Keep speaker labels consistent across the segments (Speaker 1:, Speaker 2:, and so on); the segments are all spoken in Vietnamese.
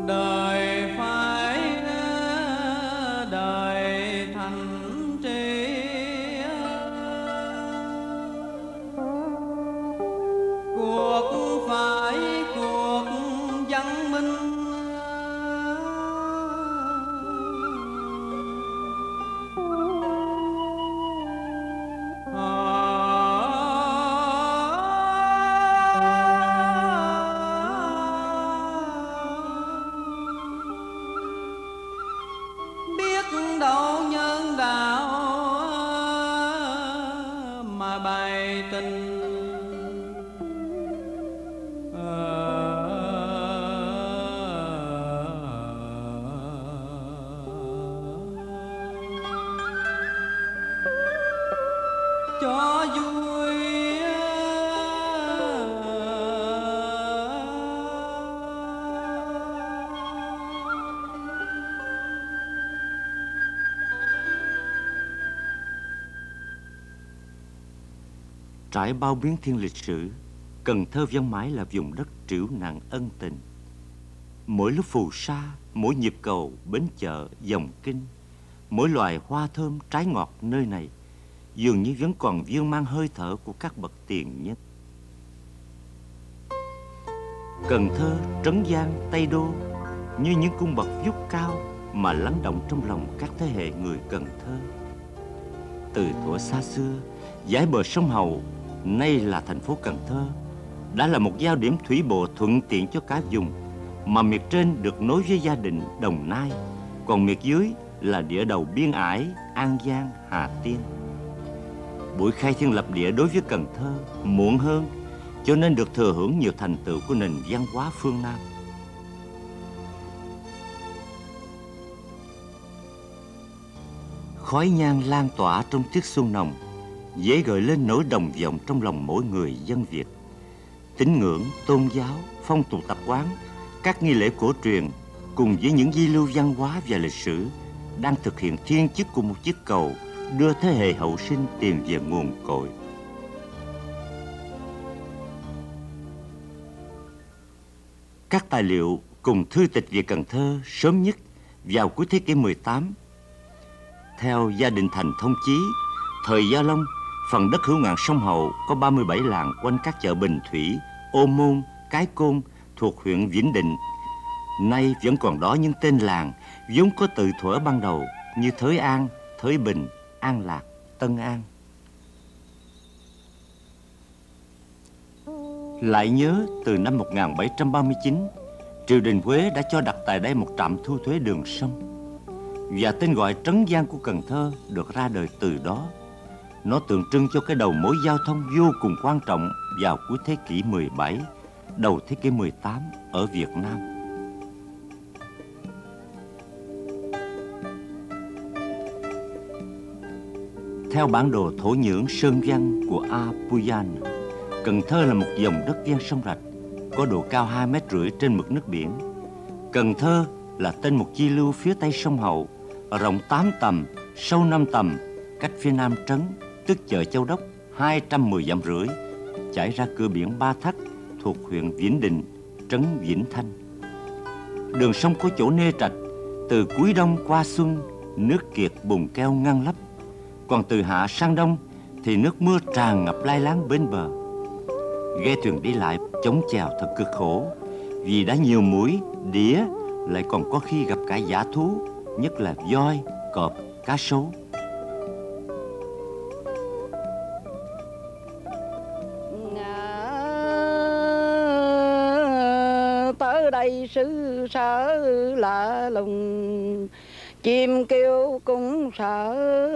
Speaker 1: đời phải đời thành trì, cuộc phải cuộc văn minh. Biết đâu nhân đạo mà bày tình, cho vui.
Speaker 2: Trải bao biến thiên lịch sử, Cần Thơ vẫn mãi là vùng đất trĩu nặng ân tình. Mỗi lúc phù sa, mỗi nhịp cầu, bến chợ, dòng kinh, mỗi loài hoa thơm trái ngọt nơi này dường như vẫn còn vương mang hơi thở của các bậc tiền nhân. Cần Thơ, Trấn Giang, Tây Đô như những cung bậc vút cao mà lắng động trong lòng các thế hệ người Cần Thơ. Từ thuở xa xưa, dải bờ sông Hậu, nay là thành phố Cần Thơ, đã là một giao điểm thủy bộ thuận tiện cho cả vùng, mà miệt trên được nối với gia đình Đồng Nai, còn miệt dưới là địa đầu Biên Ải, An Giang, Hà Tiên. Buổi khai thiên lập địa đối với Cần Thơ muộn hơn, cho nên được thừa hưởng nhiều thành tựu của nền văn hóa phương Nam. Khói nhang lan tỏa trong tiết xuân nồng, dễ gợi lên nỗi đồng vọng trong lòng mỗi người dân Việt. Tín ngưỡng, tôn giáo, phong tục tập quán, các nghi lễ cổ truyền cùng với những di lưu văn hóa và lịch sử đang thực hiện thiên chức của một chiếc cầu đưa thế hệ hậu sinh tìm về nguồn cội. Các tài liệu cùng thư tịch về Cần Thơ sớm nhất vào cuối thế kỷ 18. Theo gia đình Thành thông chí, thời Gia Long, phần đất hữu ngạn sông Hậu có 37 làng quanh các chợ Bình Thủy, Ô Môn, Cái Côn thuộc huyện Vĩnh Định. Nay vẫn còn đó những tên làng vốn có từ thuở ban đầu như Thới An, Thới Bình, An Lạc, Tân An. Lại nhớ từ năm 1739, triều đình Huế đã cho đặt tại đây một trạm thu thuế đường sông, và tên gọi Trấn Giang của Cần Thơ được ra đời từ đó. Nó tượng trưng cho cái đầu mối giao thông vô cùng quan trọng vào cuối thế kỷ 17, đầu thế kỷ 18 ở Việt Nam. Theo bản đồ thổ nhưỡng sơn văn của A. Puyan, Cần Thơ là một dòng đất ven sông Rạch, có độ cao 2,5 mét trên mực nước biển. Cần Thơ là tên một chi lưu phía tây sông Hậu, rộng 8 tầm, sâu 5 tầm, cách phía nam trấn, tức chợ Châu Đốc, 210 dặm rưỡi, chảy ra cửa biển Ba Thắt thuộc huyện Vĩnh Định, trấn Vĩnh Thanh. Đường sông có chỗ nê trạch, từ cuối đông qua xuân, nước kiệt bùn keo ngăn lấp. Còn từ hạ sang đông thì nước mưa tràn ngập lai láng bên bờ. Ghe thuyền đi lại chống chèo thật cực khổ, vì đã nhiều muỗi, đĩa, lại còn có khi gặp cả dã thú, nhất là voi, cọp, cá sấu.
Speaker 3: Tới đây xứ sở lạ lùng, chim kêu cũng sợ,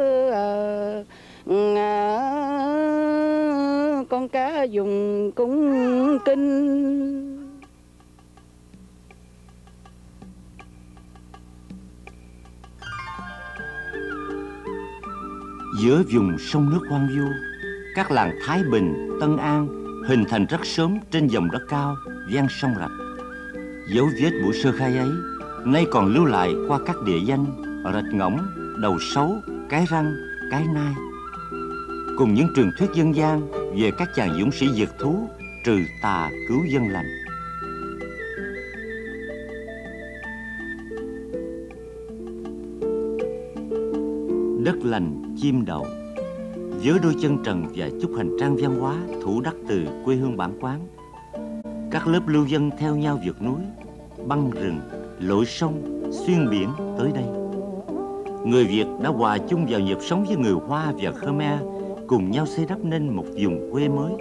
Speaker 3: con cá dùng cũng kinh.
Speaker 2: Giữa vùng sông nước hoang vu, các làng Thái Bình, Tân An hình thành rất sớm trên dòng đất cao ven sông Rạch. Dấu vết buổi sơ khai ấy nay còn lưu lại qua các địa danh Rạch Ngỗng, Đầu Sấu, Cái Răng, Cái Nai, cùng những truyền thuyết dân gian về các chàng dũng sĩ diệt thú, trừ tà cứu dân lành. Đất lành chim đậu, với đôi chân trần và chút hành trang văn hóa thủ đắc từ quê hương bản quán. Các lớp lưu dân theo nhau vượt núi, băng rừng, lội sông, xuyên biển tới đây. Người Việt đã hòa chung vào nhịp sống với người Hoa và Khmer, cùng nhau xây đắp nên một vùng quê mới.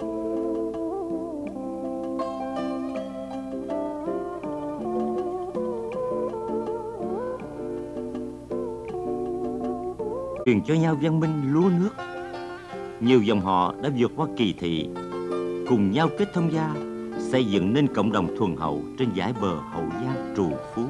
Speaker 2: Truyền cho nhau văn minh lúa nước. Nhiều dòng họ đã vượt qua kỳ thị, cùng nhau kết thông gia, xây dựng nên cộng đồng thuần hậu trên dải bờ Hậu Giang trù phú.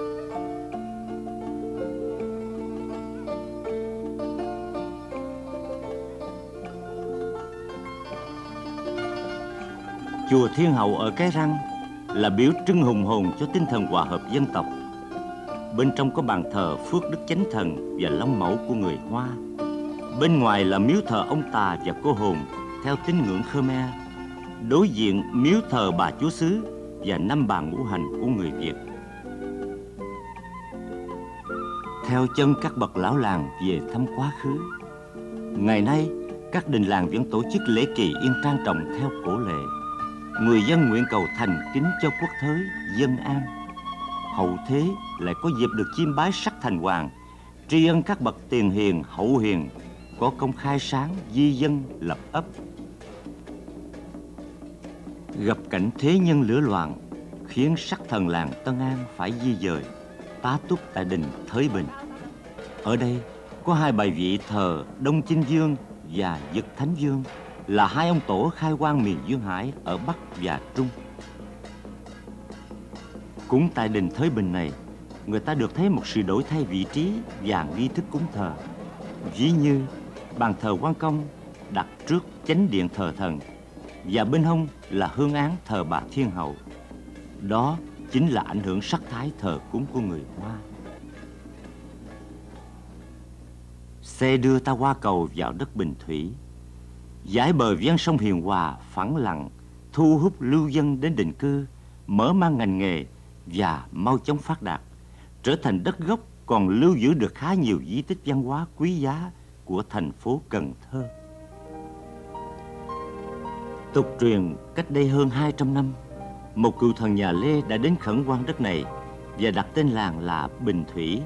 Speaker 2: Chùa Thiên Hậu ở Cái Răng là biểu trưng hùng hồn cho tinh thần hòa hợp dân tộc. Bên trong có bàn thờ Phước Đức Chánh Thần và Long Mẫu của người Hoa. Bên ngoài là miếu thờ ông Tà và cô hồn theo tín ngưỡng Khmer. Đối diện miếu thờ bà Chúa Xứ và 5 bà ngũ hành của người Việt. Theo chân các bậc lão làng về thăm quá khứ, ngày nay các đình làng vẫn tổ chức lễ kỳ yên trang trọng theo cổ lệ. Người dân nguyện cầu thành kính cho quốc thới dân an. Hậu thế lại có dịp được chiêm bái sắc thành hoàng, tri ân các bậc tiền hiền hậu hiền có công khai sáng di dân lập ấp. Gặp cảnh thế nhân lửa loạn khiến sắc thần làng Tân An phải di dời tá túc tại đình Thới Bình. Ở đây có 2 bài vị thờ Đông Chinh Vương và Dực Thánh Vương, là 2 ông tổ khai quang miền Duyên Hải ở Bắc và Trung. Cũng tại đình Thới Bình này, người ta được thấy một sự đổi thay vị trí và nghi thức cúng thờ. Ví như bàn thờ Quan Công đặt trước chánh điện thờ thần, và bên hông là hương án thờ bà Thiên Hậu. Đó chính là ảnh hưởng sắc thái thờ cúng của người Hoa. Xe đưa ta qua cầu vào đất Bình Thủy. Dải bờ ven sông Hiền Hòa phẳng lặng, thu hút lưu dân đến định cư, mở mang ngành nghề và mau chóng phát đạt, trở thành đất gốc còn lưu giữ được khá nhiều di tích văn hóa quý giá của thành phố Cần Thơ. Tục truyền cách đây hơn 200 năm, một cựu thần nhà Lê đã đến khẩn hoang đất này và đặt tên làng là Bình Thủy.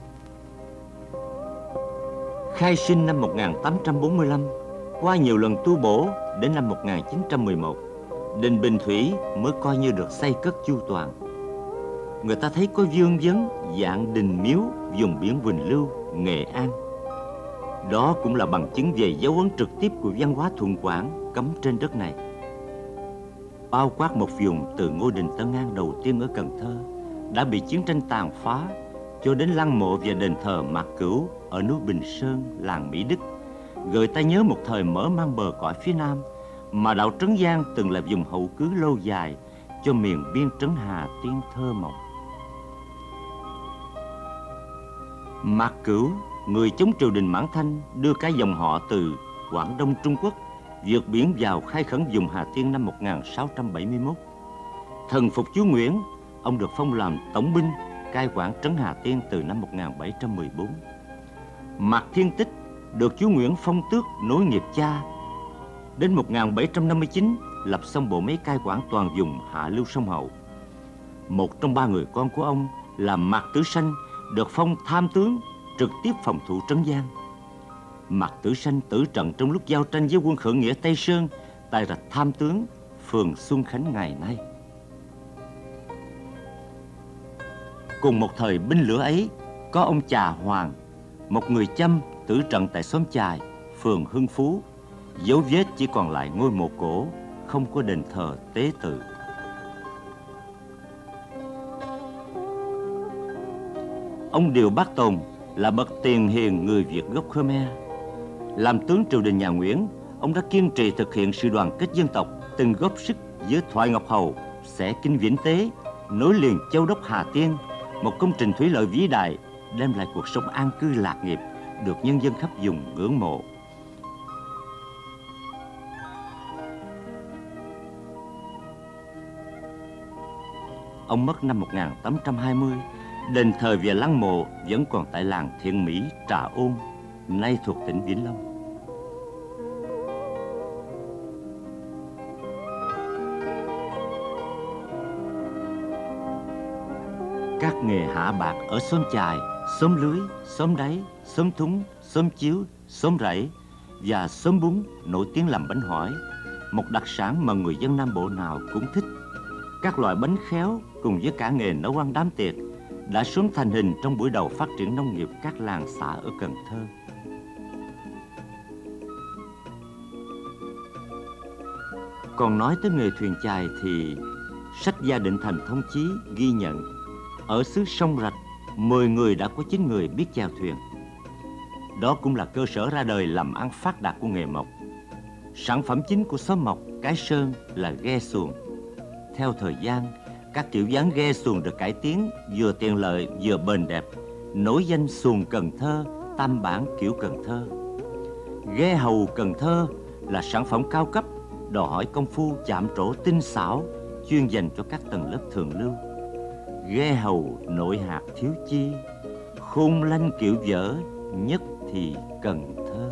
Speaker 2: Khai sinh năm 1845, qua nhiều lần tu bổ đến năm 1911, đình Bình Thủy mới coi như được xây cất chu toàn. Người ta thấy có vương vấn dạng đình miếu vùng biển Quỳnh Lưu, Nghệ An. Đó cũng là bằng chứng về dấu ấn trực tiếp của văn hóa Thuận Quảng cắm trên đất này. Bao quát một vùng từ ngôi đình Tân An đầu tiên ở Cần Thơ đã bị chiến tranh tàn phá, cho đến lăng mộ và đền thờ Mạc Cửu ở núi Bình Sơn, làng Mỹ Đức, gợi ta nhớ một thời mở mang bờ cõi phía Nam mà đảo Trấn Giang từng là vùng hậu cứ lâu dài cho miền biên trấn Hà Tiên thơ mộng. Mạc Cửu, người chống triều đình Mãn Thanh, đưa cả dòng họ từ Quảng Đông Trung Quốc vượt biển vào khai khẩn vùng Hà Tiên năm 1671. Thần phục chúa Nguyễn, ông được phong làm tổng binh cai quản trấn Hà Tiên từ năm 1714. Mạc Thiên Tích được chúa Nguyễn phong tước nối nghiệp cha. Đến 1759 lập xong bộ máy cai quản toàn vùng hạ lưu sông Hậu. Một trong 3 người con của ông là Mạc Tử Sanh được phong tham tướng trực tiếp phòng thủ Trấn Giang. Mạc Tử Sanh tử trận trong lúc giao tranh với quân khởi nghĩa Tây Sơn tại rạch Tham Tướng, phường Xuân Khánh ngày nay. Cùng một thời binh lửa ấy, có ông Chà Hoàng, một người Chăm tử trận tại xóm Chài, phường Hưng Phú. Dấu vết chỉ còn lại ngôi mộ cổ, không có đền thờ tế tự. Ông Điều Bác Tồn là bậc tiền hiền người Việt gốc Khmer. Làm tướng triều đình nhà Nguyễn, ông đã kiên trì thực hiện sự đoàn kết dân tộc, từng góp sức với Thoại Ngọc Hầu xẻ kinh Vĩnh Tế, nối liền Châu Đốc Hà Tiên, một công trình thủy lợi vĩ đại đem lại cuộc sống an cư lạc nghiệp, được nhân dân khắp vùng ngưỡng mộ. Ông mất năm 1820, đền thờ và lăng mộ vẫn còn tại làng Thiện Mỹ, Trà Ôn. nay thuộc tỉnh Vĩnh Long. Các nghề hạ bạc ở xóm chài, xóm lưới, xóm đáy, xóm thúng, xóm chiếu, xóm rẫy và xóm bún nổi tiếng làm bánh hỏi, một đặc sản mà người dân Nam Bộ nào cũng thích. Các loại bánh khéo cùng với cả nghề nấu ăn đám tiệc đã sớm thành hình trong buổi đầu phát triển nông nghiệp các làng xã ở Cần Thơ. Còn nói tới nghề thuyền chài thì sách Gia Định Thành Thông Chí ghi nhận ở xứ Sông Rạch 10 người đã có 9 người biết chèo thuyền. Đó cũng là cơ sở ra đời làm ăn phát đạt của nghề mộc. Sản phẩm chính của xóm Mộc, Cái Sơn là ghe xuồng. Theo thời gian, các kiểu dáng ghe xuồng được cải tiến vừa tiện lợi vừa bền đẹp, nổi danh xuồng Cần Thơ, tam bản kiểu Cần Thơ. Ghe hầu Cần Thơ là sản phẩm cao cấp, đòi hỏi công phu chạm trổ tinh xảo, chuyên dành cho các tầng lớp thượng lưu. Ghe hầu nội hạt thiếu chi, khôn lanh kiểu dở, nhất thì Cần Thơ.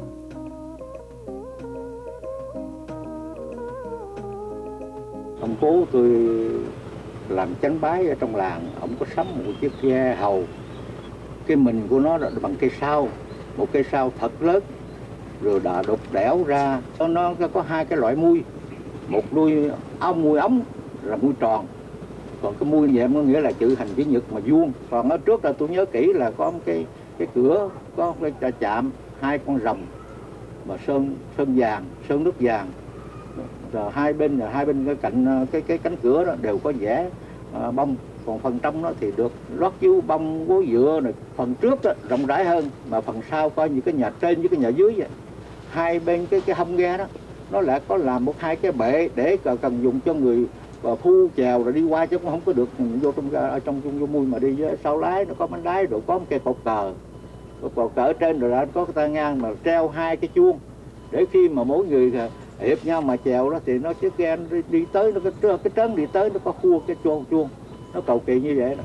Speaker 4: Ông cố tôi làm chánh bái ở trong làng, ông có sắm một chiếc ghe hầu. Cái mình của nó là bằng cây sao, một cây sao thật lớn, rồi đã đục đẽo ra. Nó có hai cái loại mui, một mui ống là mui tròn, còn cái mui nhẹm có nghĩa là chữ hành chữ nhật mà vuông. Còn ở trước là tôi nhớ kỹ là có một cái cửa, có cái chạm hai con rồng mà sơn vàng, sơn nước vàng. Rồi hai bên cái cạnh cái cánh cửa đó đều có vẽ bông, còn phần trong nó thì được lót chiếu bông gối dựa này. Phần trước đó, rộng rãi hơn, mà phần sau coi như cái nhà trên với cái nhà dưới vậy. Hai bên cái hông ghe đó nó lại có làm hai cái bệ để cần dùng cho người phu chèo rồi đi qua, chứ cũng không có được vô trong vô mui mà đi với sau lái. Nó có bánh đáy rồi có một cây cột cờ ở trên, rồi đã có cái tay ngang mà treo hai cái chuông để khi mà mỗi người hiệp nhau mà chèo đó thì nó chiếc ghe đi tới, nó cái trấn đi tới nó có khua cái chuông, nó cầu kỳ như vậy đó.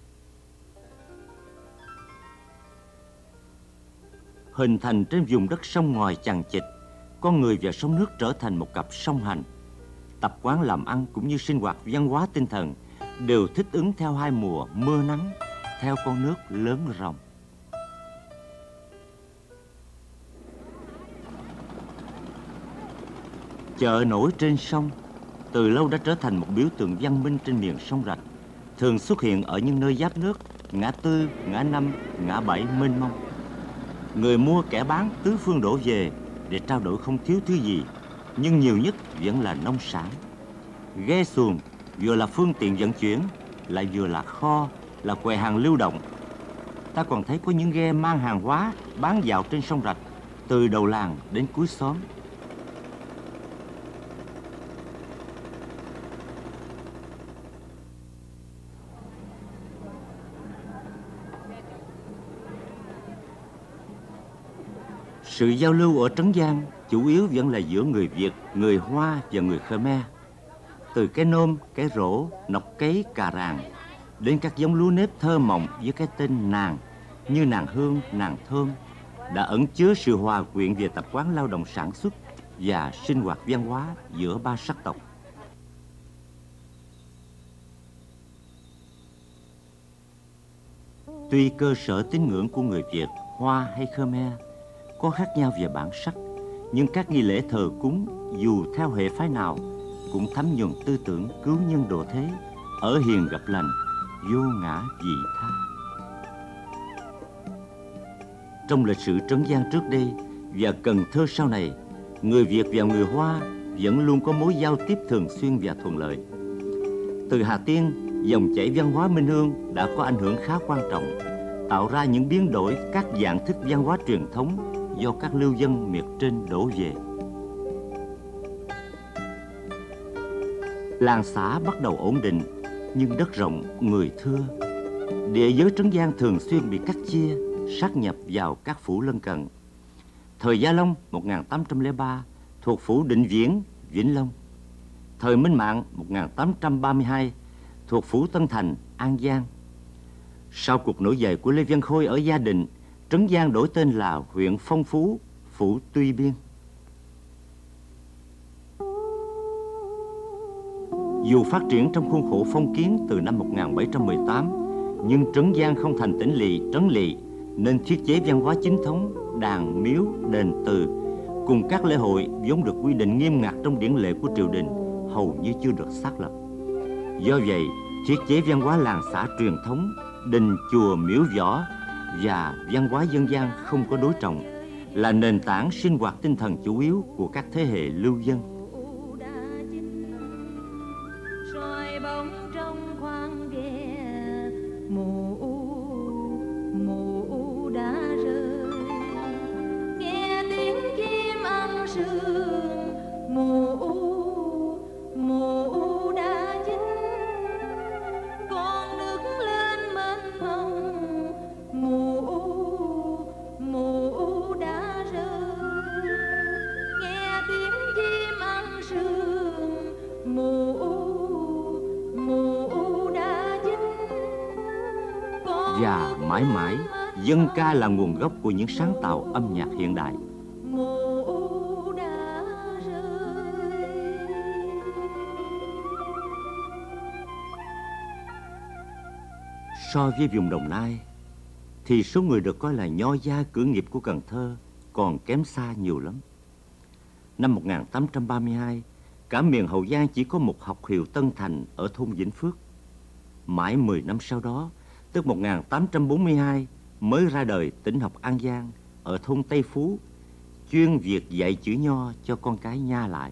Speaker 2: Hình thành trên vùng đất sông ngòi chằng chịt, con người và sông nước trở thành một cặp song hành. Tập quán làm ăn cũng như sinh hoạt văn hóa tinh thần đều thích ứng theo hai mùa mưa nắng, theo con nước lớn ròng. Chợ nổi trên sông từ lâu đã trở thành một biểu tượng văn minh trên miền sông Rạch, thường xuất hiện ở những nơi giáp nước, ngã tư, ngã năm, ngã bảy mênh mông. Người mua kẻ bán tứ phương đổ về để trao đổi không thiếu thứ gì, nhưng nhiều nhất vẫn là nông sản. Ghe xuồng vừa là phương tiện vận chuyển, lại vừa là kho, là quầy hàng lưu động. Ta còn thấy có những ghe mang hàng hóa bán dạo trên sông Rạch, từ đầu làng đến cuối xóm. Sự giao lưu ở Trấn Giang chủ yếu vẫn là giữa người Việt, người Hoa và người Khmer. Từ cái nôm, cái rổ, nọc cấy, cà ràng, đến các giống lúa nếp thơ mộng với cái tên nàng như nàng hương, nàng thơm, đã ẩn chứa sự hòa quyện về tập quán lao động sản xuất và sinh hoạt văn hóa giữa ba sắc tộc. Tuy cơ sở tín ngưỡng của người Việt, Hoa hay Khmer có khác nhau về bản sắc, nhưng các nghi lễ thờ cúng dù theo hệ phái nào cũng thấm nhuần tư tưởng cứu nhân độ thế, ở hiền gặp lành, vô ngã vị tha. Trong lịch sử Trấn Giang trước đây và Cần Thơ sau này, người Việt và người Hoa vẫn luôn có mối giao tiếp thường xuyên và thuận lợi. Từ Hà Tiên, dòng chảy văn hóa Minh Hương đã có ảnh hưởng khá quan trọng, tạo ra những biến đổi các dạng thức văn hóa truyền thống do các lưu dân miệt trên đổ về. Làng xã bắt đầu ổn định, nhưng đất rộng, người thưa. Địa giới Trấn Giang thường xuyên bị cắt chia, sát nhập vào các phủ lân cận. Thời Gia Long 1803 thuộc phủ Định Viễn, Vĩnh Long. Thời Minh Mạng 1832 thuộc phủ Tân Thành, An Giang. Sau cuộc nổi dậy của Lê Văn Khôi ở Gia Định, Trấn Giang đổi tên là huyện Phong Phú, phủ Tuy Biên. Dù phát triển trong khuôn khổ phong kiến từ năm 1718, nhưng Trấn Giang không thành tỉnh lỵ, trấn lỵ, nên thiết chế văn hóa chính thống, đàn, miếu, đền từ cùng các lễ hội vốn được quy định nghiêm ngặt trong điển lệ của triều đình hầu như chưa được xác lập. Do vậy, thiết chế văn hóa làng xã truyền thống, đình, chùa, miếu võ và văn hóa dân gian không có đối trọng là nền tảng sinh hoạt tinh thần chủ yếu của các thế hệ lưu dân. Và mãi mãi, dân ca là nguồn gốc của những sáng tạo âm nhạc hiện đại. So với vùng Đồng Nai, thì số người được coi là nho gia cử nghiệp của Cần Thơ còn kém xa nhiều lắm. Năm 1832, cả miền Hậu Giang chỉ có một học hiệu Tân Thành ở thôn Vĩnh Phước. Mãi 10 năm sau đó, tức 1842, mới ra đời tỉnh học An Giang ở thôn Tây Phú, chuyên việc dạy chữ nho cho con cái nha lại.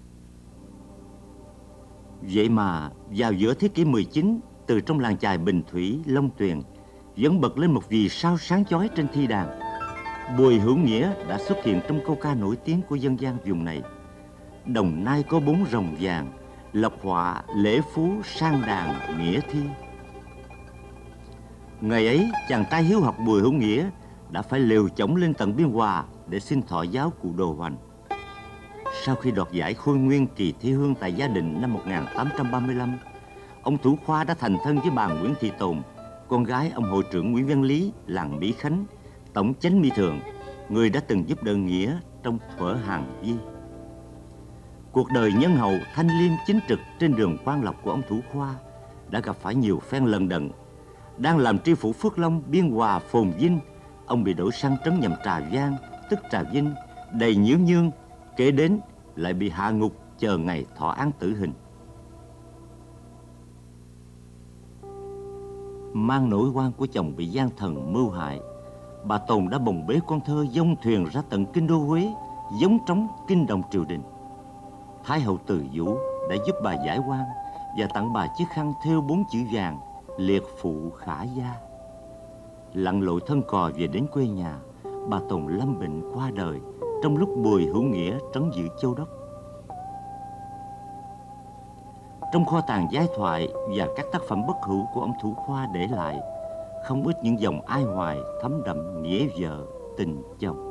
Speaker 2: Vậy mà vào giữa thế kỷ 19, từ trong làng chài Bình Thủy, Long Tuyền vẫn bật lên một vì sao sáng chói trên thi đàn. Bùi Hữu Nghĩa đã xuất hiện trong câu ca nổi tiếng của dân gian vùng này: Đồng Nai có 4 rồng vàng, lộc họa, lễ phú, sang đàn, nghĩa thi. Ngày ấy, chàng trai hiếu học Bùi Hữu Nghĩa đã phải liều chổng lên tận Biên Hòa để xin thọ giáo cụ Đồ Hoành. Sau khi đoạt giải Khôi Nguyên kỳ thi hương tại Gia Định năm 1835, ông Thủ Khoa đã thành thân với bà Nguyễn Thị Tồn, con gái ông hội trưởng Nguyễn Văn Lý, làng Mỹ Khánh, tổng chánh Mi Thường, người đã từng giúp đỡ Nghĩa trong thuở Hàn Vi. Cuộc đời nhân hậu, thanh liêm, chính trực trên đường Quan Lộc của ông Thủ Khoa đã gặp phải nhiều phen lận đận. Đang làm tri phủ Phước Long, Biên Hòa, Phồn Vinh, ông bị đổi sang trấn nhậm Trà Giang, tức Trà Vinh, đầy nhiễu nhương, kế đến lại bị hạ ngục chờ ngày thọ án tử hình. Mang nỗi oan của chồng bị gian thần mưu hại, bà Tồn đã bồng bế con thơ dông thuyền ra tận kinh đô Huế, giống trống kinh động triều đình. Thái hậu Từ Vũ đã giúp bà giải oan và tặng bà chiếc khăn thêu 4 chữ vàng liệt phụ khả gia. Lặn lội thân cò về đến quê nhà, bà Tồn lâm bệnh qua đời trong lúc Bùi Hữu Nghĩa trấn giữ Châu Đốc. Trong kho tàng giai thoại và các tác phẩm bất hủ của ông Thủ Khoa để lại không ít những dòng ai hoài thấm đậm nghĩa vợ tình chồng.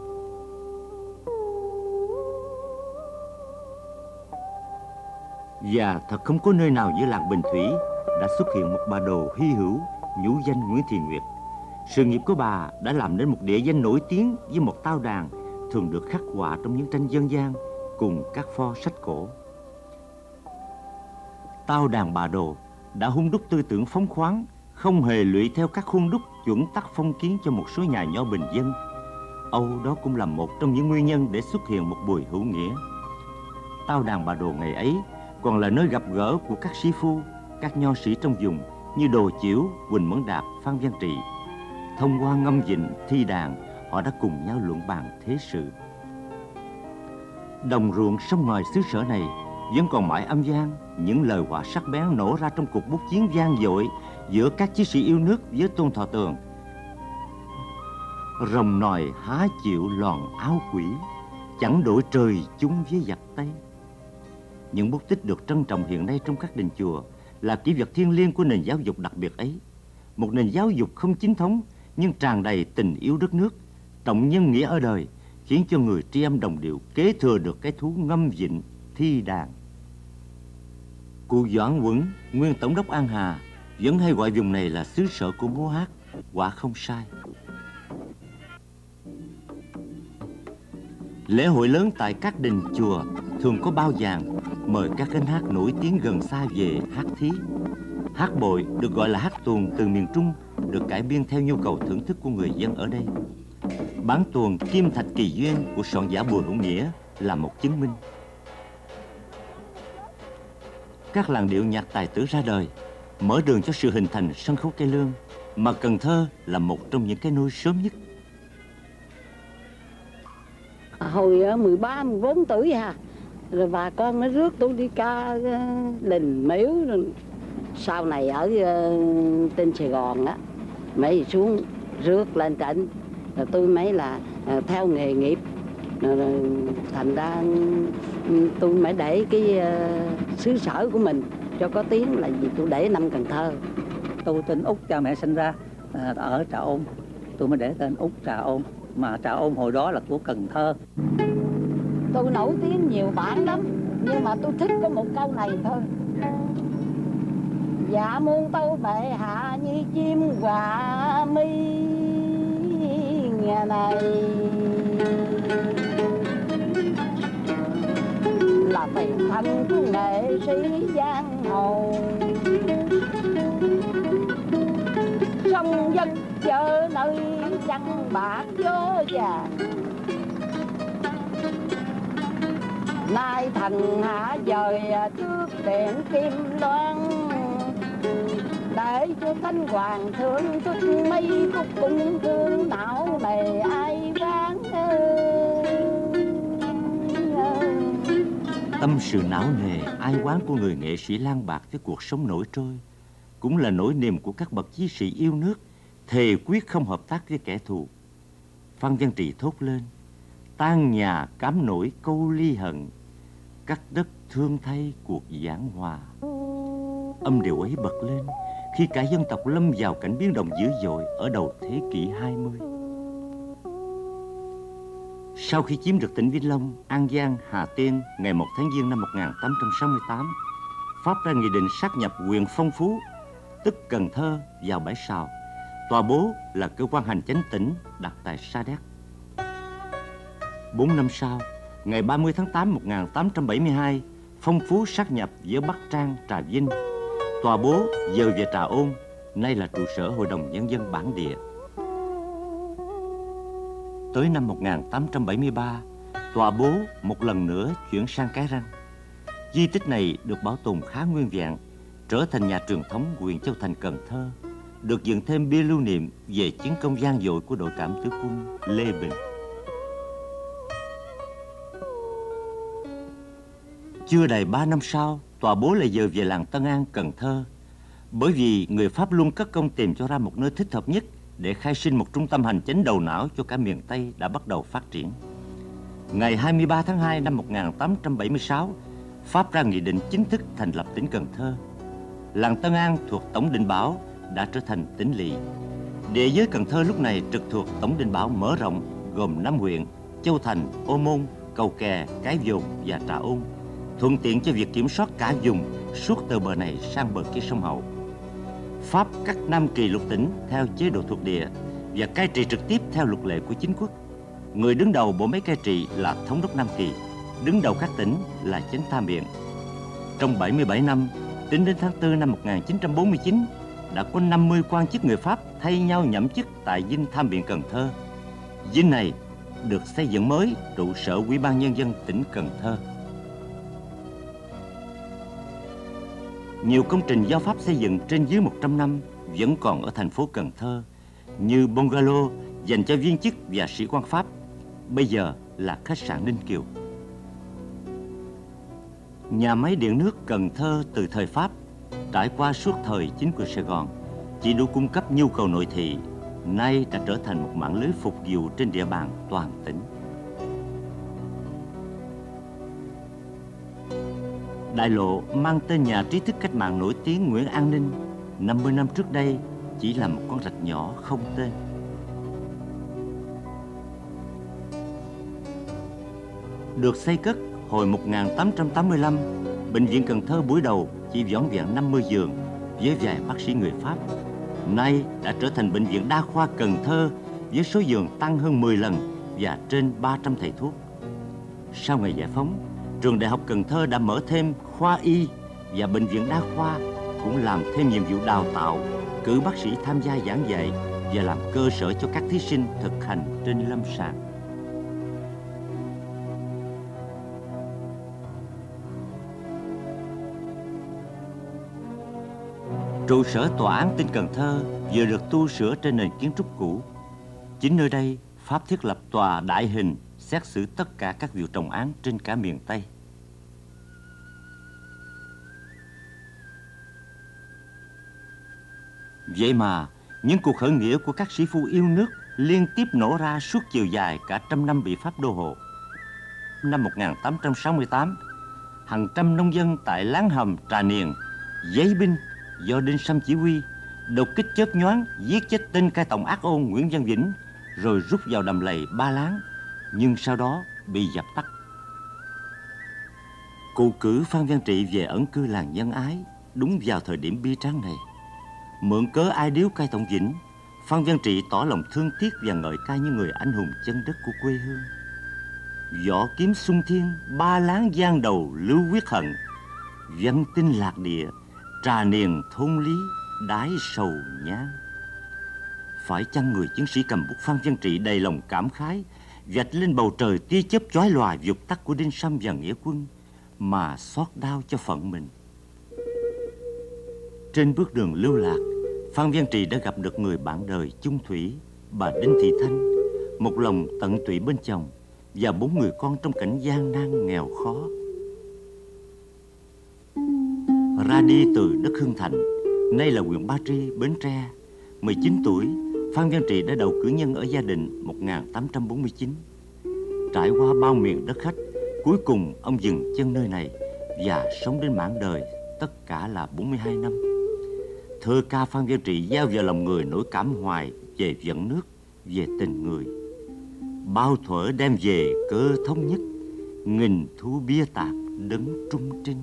Speaker 2: Và thật không có nơi nào như làng Bình Thủy đã xuất hiện một bà đồ hy hữu nhũ danh Nguyễn Thị Nguyệt. Sự nghiệp của bà đã làm nên một địa danh nổi tiếng với một tao đàn thường được khắc họa trong những tranh dân gian cùng các pho sách cổ. Tao đàn bà đồ đã hun đúc tư tưởng phóng khoáng, không hề lụy theo các khuôn đúc chuẩn tắc phong kiến cho một số nhà nho bình dân. Âu đó cũng là một trong những nguyên nhân để xuất hiện một Bùi Hữu Nghĩa. Tao đàn bà đồ ngày ấy còn là nơi gặp gỡ của các sĩ phu, các nho sĩ trong vùng như Đồ Chiểu, Huỳnh Mẫn Đạt, Phan Văn Trị. Thông qua ngâm vịnh, thi đàn, họ đã cùng nhau luận bàn thế sự. Đồng ruộng sông ngòi xứ sở này vẫn còn mãi âm vang những lời họa sắc bén nổ ra trong cuộc bút chiến vang dội giữa các chiến sĩ yêu nước với Tôn Thọ Tường. Rồng nòi há chịu lòn áo quỷ, chẳng đổi trời chung với giặc Tây. Những bút tích được trân trọng hiện nay trong các đình chùa là kỷ vật thiêng liêng của nền giáo dục đặc biệt ấy. Một nền giáo dục không chính thống nhưng tràn đầy tình yêu đất nước, trọng nhân nghĩa ở đời, khiến cho người tri âm đồng điệu kế thừa được cái thú ngâm vịnh, thi đàn. Cụ Doãn Quẩn, nguyên tổng đốc An Hà, vẫn hay gọi vùng này là xứ sở của múa hát, quả không sai. Lễ hội lớn tại các đình chùa thường có bao dàn mời các gánh hát nổi tiếng gần xa về hát thí. Hát bội được gọi là hát tuồng từ miền Trung, được cải biên theo nhu cầu thưởng thức của người dân ở đây. Bản tuồng Kim Thạch Kỳ Duyên của soạn giả Bùi Hữu Nghĩa là một chứng minh. Các làn điệu nhạc tài tử ra đời, mở đường cho sự hình thành sân khấu cải lương, mà Cần Thơ là một trong những cái nôi sớm nhất.
Speaker 3: Hồi 13, 14 tuổi rồi bà con nó rước tôi đi ca đình miếu. Sau này ở trên Sài Gòn á, mấy xuống rước lên trển, rồi tôi mới là theo nghề nghiệp. Rồi thành ra tôi mới để cái xứ sở của mình cho có tiếng là vì tôi để năm Cần Thơ.
Speaker 5: Tôi tên Út, cha mẹ sinh ra ở Trà Ôn, tôi mới để tên Út Trà Ôn, mà Trà Ôn hồi đó là của Cần Thơ.
Speaker 3: Tôi nổi tiếng nhiều bản lắm, nhưng mà tôi thích có một câu này thôi. Dạ muôn tâu bệ hạ như chim hòa mi nhà này, là tiền thân của nghệ sĩ giang hồ. Sông dân chợ nơi trăng bạc gió vàng, nay thần hạ dời trước điện Kim Loan, để cho Thánh Hoàng thưởng thức mấy khúc cung thương não nề ai ván.
Speaker 2: Tâm sự não nề ai oán của người nghệ sĩ lang bạc với cuộc sống nổi trôi cũng là nỗi niềm của các bậc chí sĩ yêu nước, thề quyết không hợp tác với kẻ thù. Phan Văn Trị thốt lên: tan nhà cám nổi câu ly hận, cắt đất thương thay cuộc giảng hòa. Âm điệu ấy bật lên khi cả dân tộc lâm vào cảnh biến động dữ dội ở đầu thế kỷ 20. Sau khi chiếm được tỉnh Vĩnh Long, An Giang, Hà Tiên ngày 1 tháng Giêng năm 1868, Pháp ra nghị định sáp nhập huyện Phong Phú, tức Cần Thơ, vào Bãi Sào. Tòa bố là cơ quan hành chánh tỉnh đặt tại Sa Đéc. 4 năm sau, ngày 30 tháng 8 1872, Phong Phú sáp nhập với Bắc Trang, Trà Vinh. Tòa bố dời về Trà Ôn, nay là trụ sở Hội đồng Nhân dân bản địa. Tới năm 1873, tòa bố một lần nữa chuyển sang Cái Răng. Di tích này được bảo tồn khá nguyên vẹn, trở thành nhà truyền thống huyện Châu Thành, Cần Thơ, được dựng thêm bia lưu niệm về chiến công vang dội của đội cảm tử quân Lê Bình. Chưa đầy 3 năm sau, tòa bố lại dời về làng Tân An, Cần Thơ, bởi vì người Pháp luôn cất công tìm cho ra một nơi thích hợp nhất để khai sinh một trung tâm hành chính đầu não cho cả miền Tây đã bắt đầu phát triển. Ngày 23 tháng 2 năm 1876, Pháp ra nghị định chính thức thành lập tỉnh Cần Thơ. Làng Tân An thuộc Tổng Định Bảo đã trở thành tỉnh lỵ. Địa giới Cần Thơ lúc này trực thuộc Tổng Định Bảo mở rộng, gồm 5 huyện: Châu Thành, Ô Môn, Cầu Kè, Cái Dồn và Trà Ôn, thuận tiện cho việc kiểm soát cả vùng suốt từ bờ này sang bờ kia sông Hậu. Pháp cắt Nam Kỳ lục tỉnh theo chế độ thuộc địa và cai trị trực tiếp theo luật lệ của chính quốc. Người đứng đầu bộ máy cai trị là Thống đốc Nam Kỳ, đứng đầu các tỉnh là Chánh Tham Biện. Trong 77 năm, tính đến tháng 4 năm 1949, đã có 50 quan chức người Pháp thay nhau nhậm chức tại Dinh Tham Biện Cần Thơ. Dinh này được xây dựng mới trụ sở Ủy ban Nhân dân tỉnh Cần Thơ. Nhiều công trình do Pháp xây dựng trên dưới 100 năm vẫn còn ở thành phố Cần Thơ, như bungalow dành cho viên chức và sĩ quan Pháp, bây giờ là khách sạn Ninh Kiều. Nhà máy điện nước Cần Thơ từ thời Pháp trải qua suốt thời chính quyền Sài Gòn chỉ đủ cung cấp nhu cầu nội thị, nay đã trở thành một mạng lưới phục vụ trên địa bàn toàn tỉnh. Đại lộ mang tên nhà trí thức cách mạng nổi tiếng Nguyễn An Ninh 50 năm trước đây chỉ là một con rạch nhỏ không tên. Được xây cất hồi 1885, Bệnh viện Cần Thơ buổi đầu chỉ vỏn vẹn 50 giường với vài bác sĩ người Pháp. Nay đã trở thành Bệnh viện Đa khoa Cần Thơ với số giường tăng hơn 10 lần và trên 300 thầy thuốc. Sau ngày giải phóng, trường Đại học Cần Thơ đã mở thêm khoa y và bệnh viện đa khoa cũng làm thêm nhiệm vụ đào tạo, cử bác sĩ tham gia giảng dạy và làm cơ sở cho các thí sinh thực hành trên lâm sàng. Trụ sở tòa án tỉnh Cần Thơ vừa được tu sửa trên nền kiến trúc cũ. Chính nơi đây, Pháp thiết lập tòa đại hình xét xử tất cả các vụ trọng án trên cả miền Tây. Vậy mà, những cuộc khởi nghĩa của các sĩ phu yêu nước liên tiếp nổ ra suốt chiều dài cả trăm năm bị Pháp đô hộ. Năm 1868, hàng trăm nông dân tại Láng Hầm, Trà Niền giấy binh do Đinh Sâm chỉ huy, đột kích chớp nhoáng giết chết tên cai tổng ác ôn Nguyễn Văn Vĩnh, rồi rút vào đầm lầy Ba Láng, nhưng sau đó bị dập tắt. Cụ cử Phan Văn Trị về ẩn cư làng Nhân Ái đúng vào thời điểm bi tráng này. Mượn cớ ai điếu cai tổng Vĩnh, Phan Văn Trị tỏ lòng thương tiếc và ngợi ca những người anh hùng chân đất của quê hương. Võ kiếm xung thiên, Ba Láng giang đầu lưu quyết hận, văn tinh lạc địa, Trà Niền thôn lý, đái sầu nhang. Phải chăng người chiến sĩ cầm bút Phan Văn Trị đầy lòng cảm khái, vạch lên bầu trời tia chớp chói lòa vụt tắt của Đinh Sâm và Nghĩa Quân, mà xót đau cho phận mình. Trên bước đường lưu lạc, Phan Văn Trị đã gặp được người bạn đời chung thủy, bà Đinh Thị Thanh, một lòng tận tụy bên chồng và 4 người con trong cảnh gian nan nghèo khó. Ra đi từ đất Hưng Thạnh, nay là huyện Ba Tri, Bến Tre, 19 tuổi, Phan Văn Trị đã đầu cử nhân ở Gia Định 1849. Trải qua bao miền đất khách, cuối cùng ông dừng chân nơi này và sống đến mãn đời, tất cả là 42 năm. Thơ ca Phan Văn Trị gieo vào lòng người nỗi cảm hoài về vận nước, về tình người. Bao thuở đem về cơ thống nhất, nghìn thu bia tạc đấng trung trinh.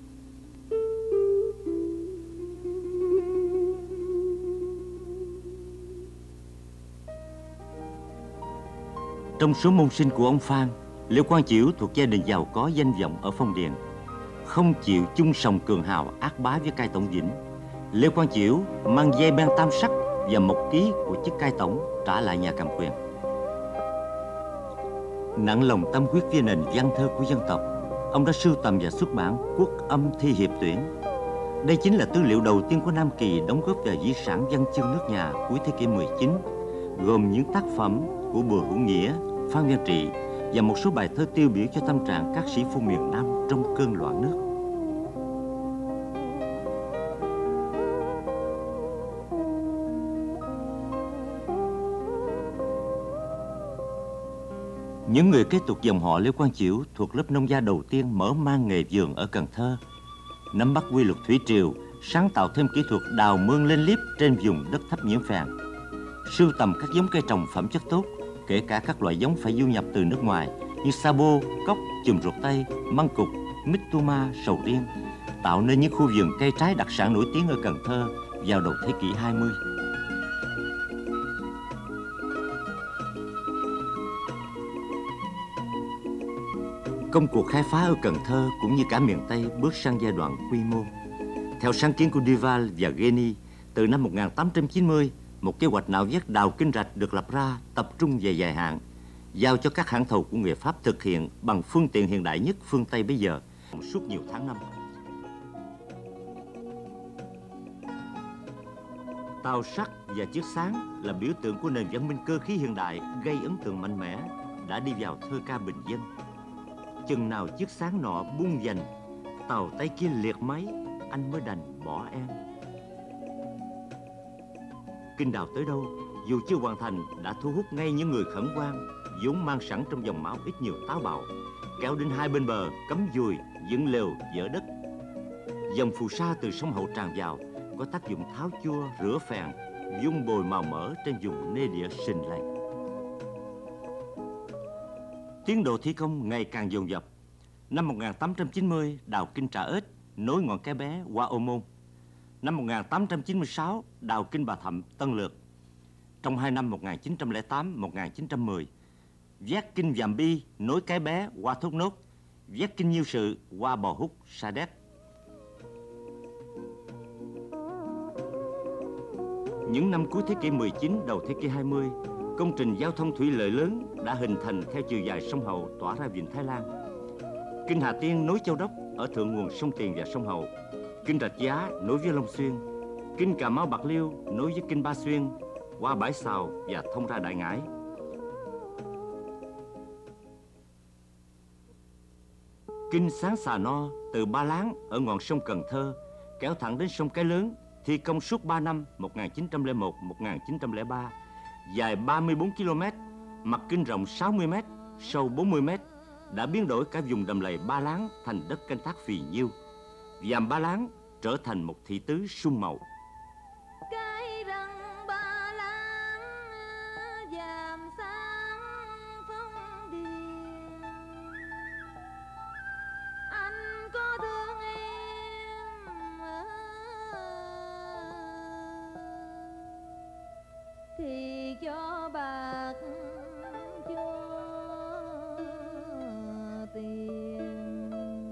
Speaker 2: Trong số môn sinh của ông Phan, Liễu Quang Chiểu thuộc gia đình giàu có danh vọng ở Phong Điền. Không chịu chung sòng cường hào ác bá với cai tổng Vĩnh, Liễu Quang Chiểu mang dây ben tam sắc và một ký của chức cai tổng trả lại nhà cầm quyền. Nặng lòng tâm huyết với nền văn thơ của dân tộc, ông đã sưu tầm và xuất bản Quốc âm thi hiệp tuyển. Đây chính là tư liệu đầu tiên của Nam Kỳ đóng góp vào di sản văn chương nước nhà cuối thế kỷ 19, gồm những tác phẩm của Bùi Hữu Nghĩa, Phan Văn Trị và một số bài thơ tiêu biểu cho tâm trạng các sĩ phu miền Nam trong cơn loạn nước. Những người kế tục dòng họ Liễu Quang Chiểu thuộc lớp nông gia đầu tiên mở mang nghề vườn ở Cần Thơ, nắm bắt quy luật thủy triều, sáng tạo thêm kỹ thuật đào mương lên liếp trên vùng đất thấp nhiễm phèn, sưu tầm các giống cây trồng phẩm chất tốt, kể cả các loại giống phải du nhập từ nước ngoài như sabo, cốc, chùm ruột tây, măng cụt, mít tuma, sầu riêng, tạo nên những khu vườn cây trái đặc sản nổi tiếng ở Cần Thơ vào đầu thế kỷ 20. Công cuộc khai phá ở Cần Thơ cũng như cả miền Tây bước sang giai đoạn quy mô. Theo sáng kiến của Duval và Guény, từ năm 1890, một kế hoạch nạo vét đào kênh rạch được lập ra tập trung về dài hạn, giao cho các hãng thầu của người Pháp thực hiện bằng phương tiện hiện đại nhất phương Tây bây giờ suốt nhiều tháng năm. Tàu sắt và chiếc sáng là biểu tượng của nền văn minh cơ khí hiện đại gây ấn tượng mạnh mẽ, đã đi vào thơ ca bình dân. Chừng nào chiếc sáng nọ buông dành, tàu tay kia liệt máy, anh mới đành bỏ em. Kinh đào tới đâu, dù chưa hoàn thành đã thu hút ngay những người khẩn hoan, vốn mang sẵn trong dòng máu ít nhiều táo bạo, kéo đến hai bên bờ cắm dùi, dựng lều, dỡ đất. Dòng phù sa từ sông Hậu tràn vào có tác dụng tháo chua, rửa phèn, dung bồi màu mỡ trên vùng nê địa sình lạnh. Tiến độ thi công ngày càng dồn dập. Năm 1890, đào Kinh Trà Ếch nối ngọn Cái Bé qua Ô Môn. Năm 1896, đào Kinh Bà Thậm Tân Lược. Trong 2 năm 1908-1910, vác kinh Vàm Bi nối Cái Bé qua Thốt Nốt, vác kinh Nhiêu Sự qua Bò Hút, Sa Đéc. Những năm cuối thế kỷ 19, đầu thế kỷ 20, công trình giao thông thủy lợi lớn đã hình thành theo chiều dài sông Hậu tỏa ra vịnh Thái Lan. Kinh Hà Tiên nối Châu Đốc ở thượng nguồn sông Tiền và sông Hậu, kinh Rạch Giá nối với Long Xuyên, kinh Cà Mau Bạc Liêu nối với kinh Ba Xuyên qua Bãi Sào và thông ra Đại Ngãi. Kinh Sáng Xà No từ Ba Láng ở ngọn sông Cần Thơ kéo thẳng đến sông Cái Lớn, thi công suốt 3 năm 1901-1903, dài 34 km, mặt kinh rộng 60 m, sâu 40 m, đã biến đổi cả vùng đầm lầy Ba Láng thành đất canh tác phì nhiêu. Vàm Ba Láng trở thành một thị tứ sung màu.
Speaker 6: Cái răng Ba Láng vàm sáng phong điền, anh có thương em thì cho bạc cho tiền,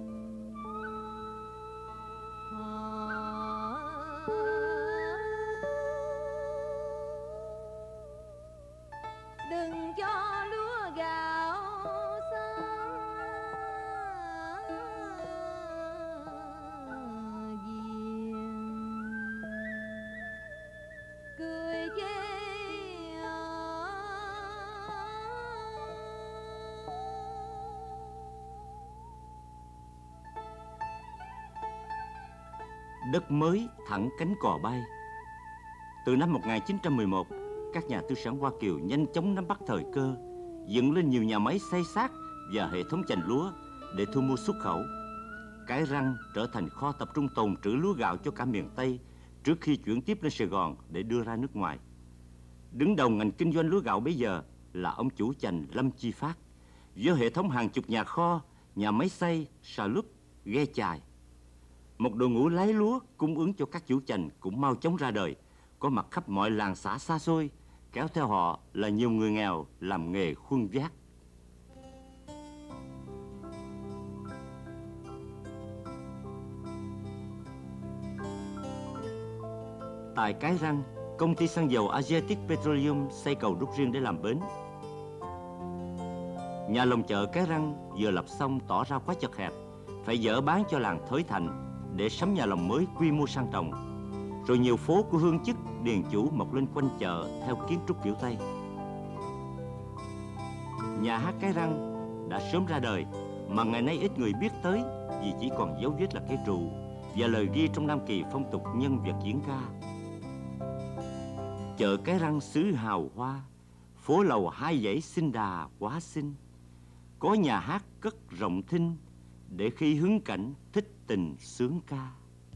Speaker 6: đừng cho lúa gạo viền cười chê.
Speaker 2: Đất mới thẳng cánh cò bay. Từ năm 1911, các nhà tư sản Hoa Kiều nhanh chóng nắm bắt thời cơ, dựng lên nhiều nhà máy xay sát và hệ thống chành lúa để thu mua xuất khẩu. Cái Răng trở thành kho tập trung tồn trữ lúa gạo cho cả miền Tây trước khi chuyển tiếp lên Sài Gòn để đưa ra nước ngoài. Đứng đầu ngành kinh doanh lúa gạo bấy giờ là ông chủ chành Lâm Chi Phát, với hệ thống hàng chục nhà kho, nhà máy xay, xà lúp, ghe chài. Một đội ngũ lái lúa cung ứng cho các chủ chành cũng mau chóng ra đời, có mặt khắp mọi làng xã xa xôi, kéo theo họ là nhiều người nghèo làm nghề khuân vác. Tại Cái Răng, công ty xăng dầu Asiatic Petroleum xây cầu đúc riêng để làm bến. Nhà lồng chợ Cái Răng vừa lập xong tỏ ra quá chật hẹp, phải dỡ bán cho làng Thới Thành để sắm nhà lồng mới quy mô sang trọng. Rồi nhiều phố của hương chức, điền chủ mọc lên quanh chợ theo kiến trúc kiểu Tây. Nhà hát Cái Răng đã sớm ra đời mà ngày nay ít người biết tới vì chỉ còn dấu vết là cái trụ và lời ghi trong Nam Kỳ phong tục nhân vật diễn ca. Chợ Cái Răng xứ hào hoa, phố lầu hai dãy xinh đà quá xinh, có nhà hát cất rộng thinh để khi hứng cảnh thích tình sướng ca.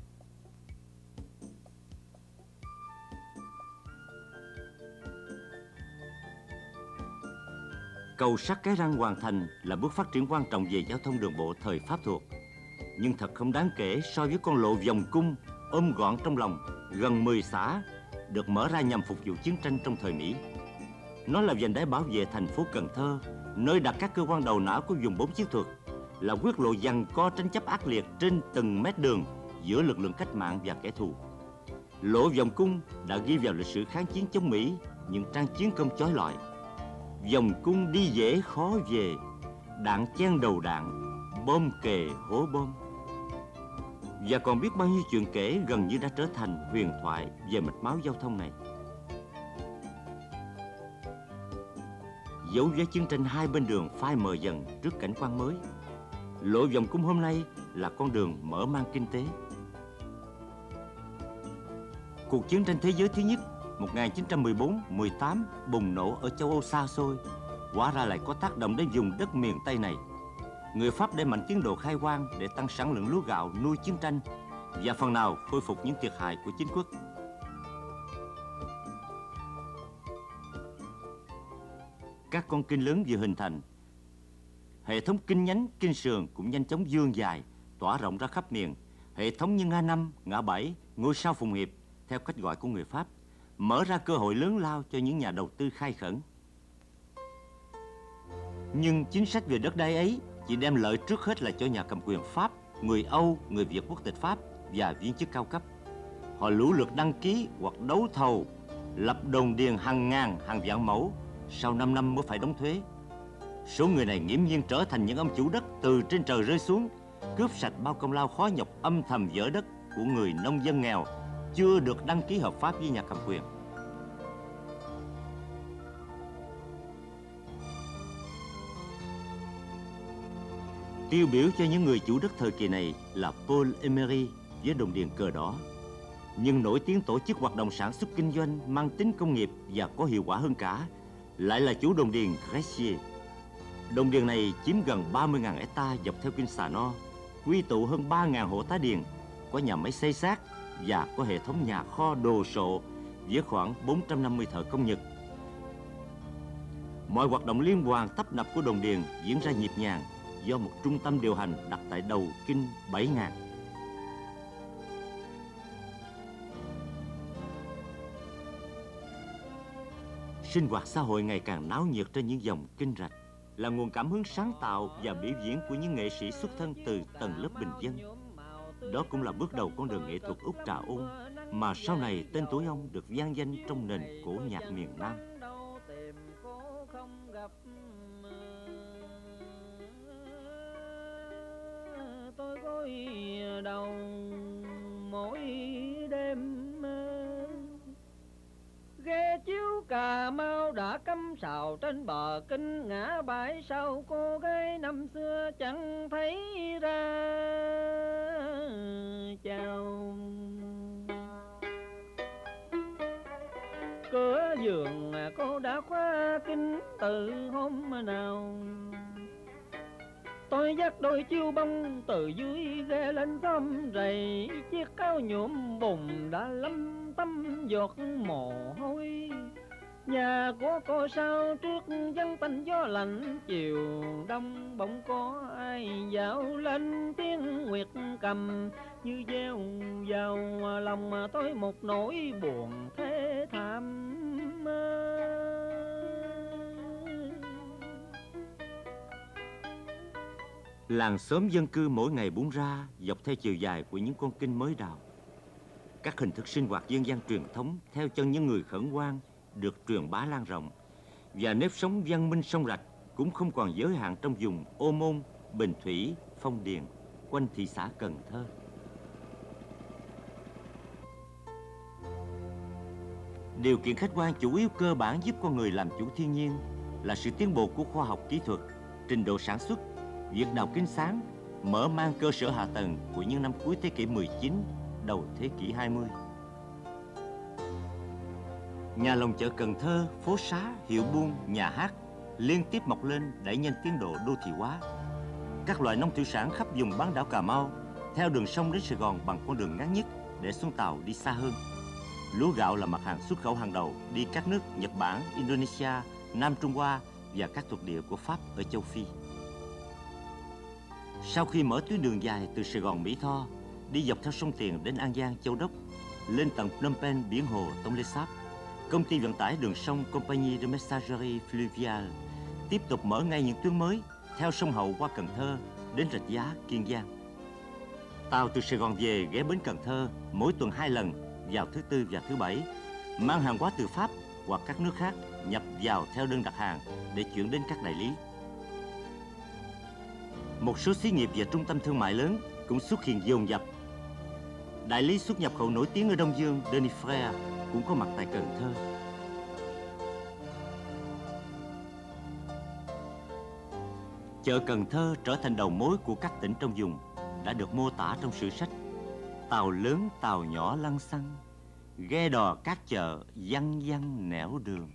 Speaker 2: Cầu sắt Cái Răng hoàn thành là bước phát triển quan trọng về giao thông đường bộ thời Pháp thuộc, nhưng thật không đáng kể so với con lộ vòng cung ôm gọn trong lòng gần 10 xã được mở ra nhằm phục vụ chiến tranh trong thời Mỹ. Nó là vành đai bảo vệ thành phố Cần Thơ, nơi đặt các cơ quan đầu não của vùng 4 chiến thuật, là quyết lộ giằng co tranh chấp ác liệt trên từng mét đường giữa lực lượng cách mạng và kẻ thù. Lộ vòng cung đã ghi vào lịch sử kháng chiến chống Mỹ những trang chiến công chói lọi. Vòng cung đi dễ khó về, đạn chen đầu đạn, bom kề hố bom. Và còn biết bao nhiêu chuyện kể gần như đã trở thành huyền thoại về mạch máu giao thông này. Dấu vết chiến tranh hai bên đường phai mờ dần trước cảnh quan mới. Lộ vòng cung hôm nay là con đường mở mang kinh tế. Cuộc chiến tranh thế giới thứ nhất 1914-18 bùng nổ ở châu Âu xa xôi, hóa ra lại có tác động đến vùng đất miền Tây này. Người Pháp đẩy mạnh tiến độ khai hoang để tăng sản lượng lúa gạo nuôi chiến tranh và phần nào khôi phục những thiệt hại của chính quốc. Các con kênh lớn vừa hình thành, hệ thống kinh nhánh, kinh sườn cũng nhanh chóng vươn dài, tỏa rộng ra khắp miền. Hệ thống như ngã 5, ngã 7, ngôi sao Phụng Hiệp theo cách gọi của người Pháp, mở ra cơ hội lớn lao cho những nhà đầu tư khai khẩn. Nhưng chính sách về đất đai ấy chỉ đem lợi trước hết là cho nhà cầm quyền Pháp, người Âu, người Việt quốc tịch Pháp và viên chức cao cấp. Họ lũ lượt đăng ký hoặc đấu thầu, lập đồn điền hàng ngàn, hàng vạn mẫu, sau 5 năm mới phải đóng thuế. Số người này nghiễm nhiên trở thành những ông chủ đất từ trên trời rơi xuống, cướp sạch bao công lao khó nhọc âm thầm dỡ đất của người nông dân nghèo chưa được đăng ký hợp pháp với nhà cầm quyền. Tiêu biểu cho những người chủ đất thời kỳ này là Paul Emery với đồn điền cờ đỏ, nhưng nổi tiếng tổ chức hoạt động sản xuất kinh doanh mang tính công nghiệp và có hiệu quả hơn cả lại là chủ đồn điền Gressier. Đồn điền này chiếm gần 30.000 hectare dọc theo kinh Xà No, quy tụ hơn 3.000 hộ tá điền, có nhà máy xây xát và có hệ thống nhà kho đồ sộ với khoảng 450 thợ công Nhật. Mọi hoạt động liên hoàn tấp nập của đồn điền diễn ra nhịp nhàng do một trung tâm điều hành đặt tại đầu kinh 7.000. Sinh hoạt xã hội ngày càng náo nhiệt trên những dòng kênh rạch là nguồn cảm hứng sáng tạo và biểu diễn của những nghệ sĩ xuất thân từ tầng lớp bình dân. Đó cũng là bước đầu con đường nghệ thuật Úc Trà Ôn mà sau này tên tuổi ông được vang danh trong nền cổ nhạc miền Nam.
Speaker 1: Tôi gối đầu mỗi đêm, ghe chiếu Cà Mau đã cắm sào trên bờ kinh, ngã bãi sau cô gái năm xưa chẳng thấy ra chào. Cửa giường cô đã khóa kín từ hôm nào. Tôi dắt đôi chiêu bông từ dưới ghe lên xóm rầy, chiếc áo nhuộm bùn đã lấm tấm giọt mồ hôi. Nhà của cô sao trước vắng tanh gió lạnh chiều đông, bỗng có ai dạo lên tiếng nguyệt cầm như gieo vào lòng tôi một nỗi buồn thế thảm.
Speaker 2: Làng xóm dân cư mỗi ngày búng ra dọc theo chiều dài của những con kênh mới đào. Các hình thức sinh hoạt dân gian truyền thống theo chân những người khẩn hoang được truyền bá lan rộng, và nếp sống văn minh sông rạch cũng không còn giới hạn trong vùng Ô Môn, Bình Thủy, Phong Điền quanh thị xã Cần Thơ. Điều kiện khách quan chủ yếu cơ bản giúp con người làm chủ thiên nhiên là sự tiến bộ của khoa học kỹ thuật, trình độ sản xuất, việc đào kính sáng, mở mang cơ sở hạ tầng của những năm cuối thế kỷ 19, đầu thế kỷ 20. Nhà lòng chợ Cần Thơ, phố xá, hiệu buôn, nhà hát liên tiếp mọc lên đẩy nhanh tiến độ đô thị hóa. Các loại nông thủy sản khắp vùng bán đảo Cà Mau theo đường sông đến Sài Gòn bằng con đường ngắn nhất để xuống tàu đi xa hơn. Lúa gạo là mặt hàng xuất khẩu hàng đầu đi các nước Nhật Bản, Indonesia, Nam Trung Hoa và các thuộc địa của Pháp ở châu Phi. Sau khi mở tuyến đường dài từ Sài Gòn Mỹ Tho đi dọc theo sông Tiền đến An Giang Châu Đốc, lên tận Phnom Penh biển hồ Tonle Sap, công ty vận tải đường sông Compagnie de Messagerie Fluviale tiếp tục mở ngay những tuyến mới theo sông Hậu qua Cần Thơ đến Rạch Giá, Kiên Giang. Tàu từ Sài Gòn về ghé bến Cần Thơ mỗi tuần 2 lần vào thứ Tư và thứ Bảy, mang hàng hóa từ Pháp hoặc các nước khác nhập vào theo đơn đặt hàng để chuyển đến các đại lý. Một số xí nghiệp và trung tâm thương mại lớn cũng xuất hiện dồn dập. Đại lý xuất nhập khẩu nổi tiếng ở Đông Dương, Denis Frères cũng có mặt tại Cần Thơ. Chợ Cần Thơ trở thành đầu mối của các tỉnh trong vùng đã được mô tả trong sử sách Tàu lớn tàu nhỏ lăng xăng, ghe đò các chợ văng văng nẻo đường.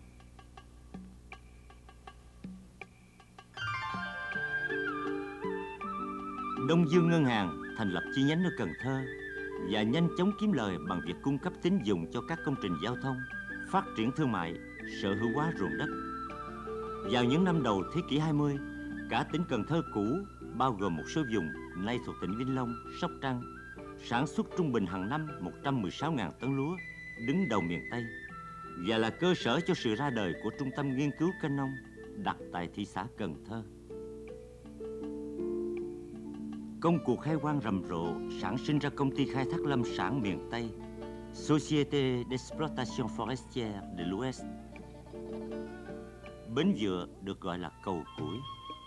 Speaker 2: Đông Dương Ngân hàng thành lập chi nhánh ở Cần Thơ và nhanh chóng kiếm lời bằng việc cung cấp tín dụng cho các công trình giao thông, phát triển thương mại, sở hữu hóa ruộng đất. Vào những năm đầu thế kỷ 20, cả tỉnh Cần Thơ cũ, bao gồm một số vùng nay thuộc tỉnh Vĩnh Long, Sóc Trăng, sản xuất trung bình hàng năm 116.000 tấn lúa, đứng đầu miền Tây, và là cơ sở cho sự ra đời của Trung tâm Nghiên cứu Canh nông, đặt tại thị xã Cần Thơ. Công cuộc khai hoang rầm rộ sản sinh ra công ty khai thác lâm sản miền Tây, Société d'Exploitation Forestière de l'Ouest. Bến Dựa được gọi là cầu củi.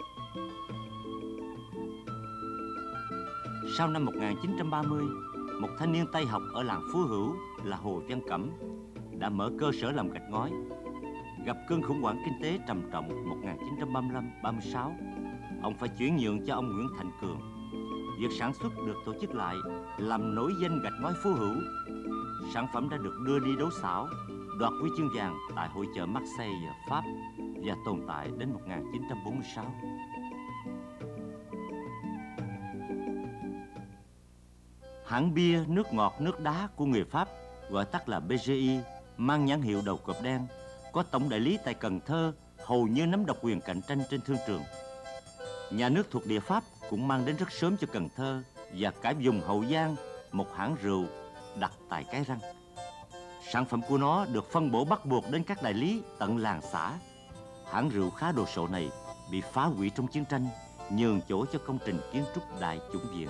Speaker 2: Sau năm 1930, một thanh niên Tây học ở làng Phú Hữu là Hồ Văn Cẩm đã mở cơ sở làm gạch ngói. Gặp cơn khủng hoảng kinh tế trầm trọng 1935-36, ông phải chuyển nhượng cho ông Nguyễn Thành Cường. Việc sản xuất được tổ chức lại làm nổi danh gạch ngói Phú Hữu. Sản phẩm đã được đưa đi đấu xảo, đoạt huy chương vàng tại hội chợ Marseille, Pháp và tồn tại đến 1946. Hãng bia nước ngọt nước đá của người Pháp, gọi tắt là BGI, mang nhãn hiệu đầu cọp đen, có tổng đại lý tại Cần Thơ, hầu như nắm độc quyền cạnh tranh trên thương trường. Nhà nước thuộc địa Pháp cũng mang đến rất sớm cho Cần Thơ và cả vùng Hậu Giang một hãng rượu đặt tại Cái Răng. Sản phẩm của nó được phân bổ bắt buộc đến các đại lý tận làng xã. Hãng rượu khá đồ sộ này bị phá hủy trong chiến tranh, nhường chỗ cho công trình kiến trúc Đại Chủng viện.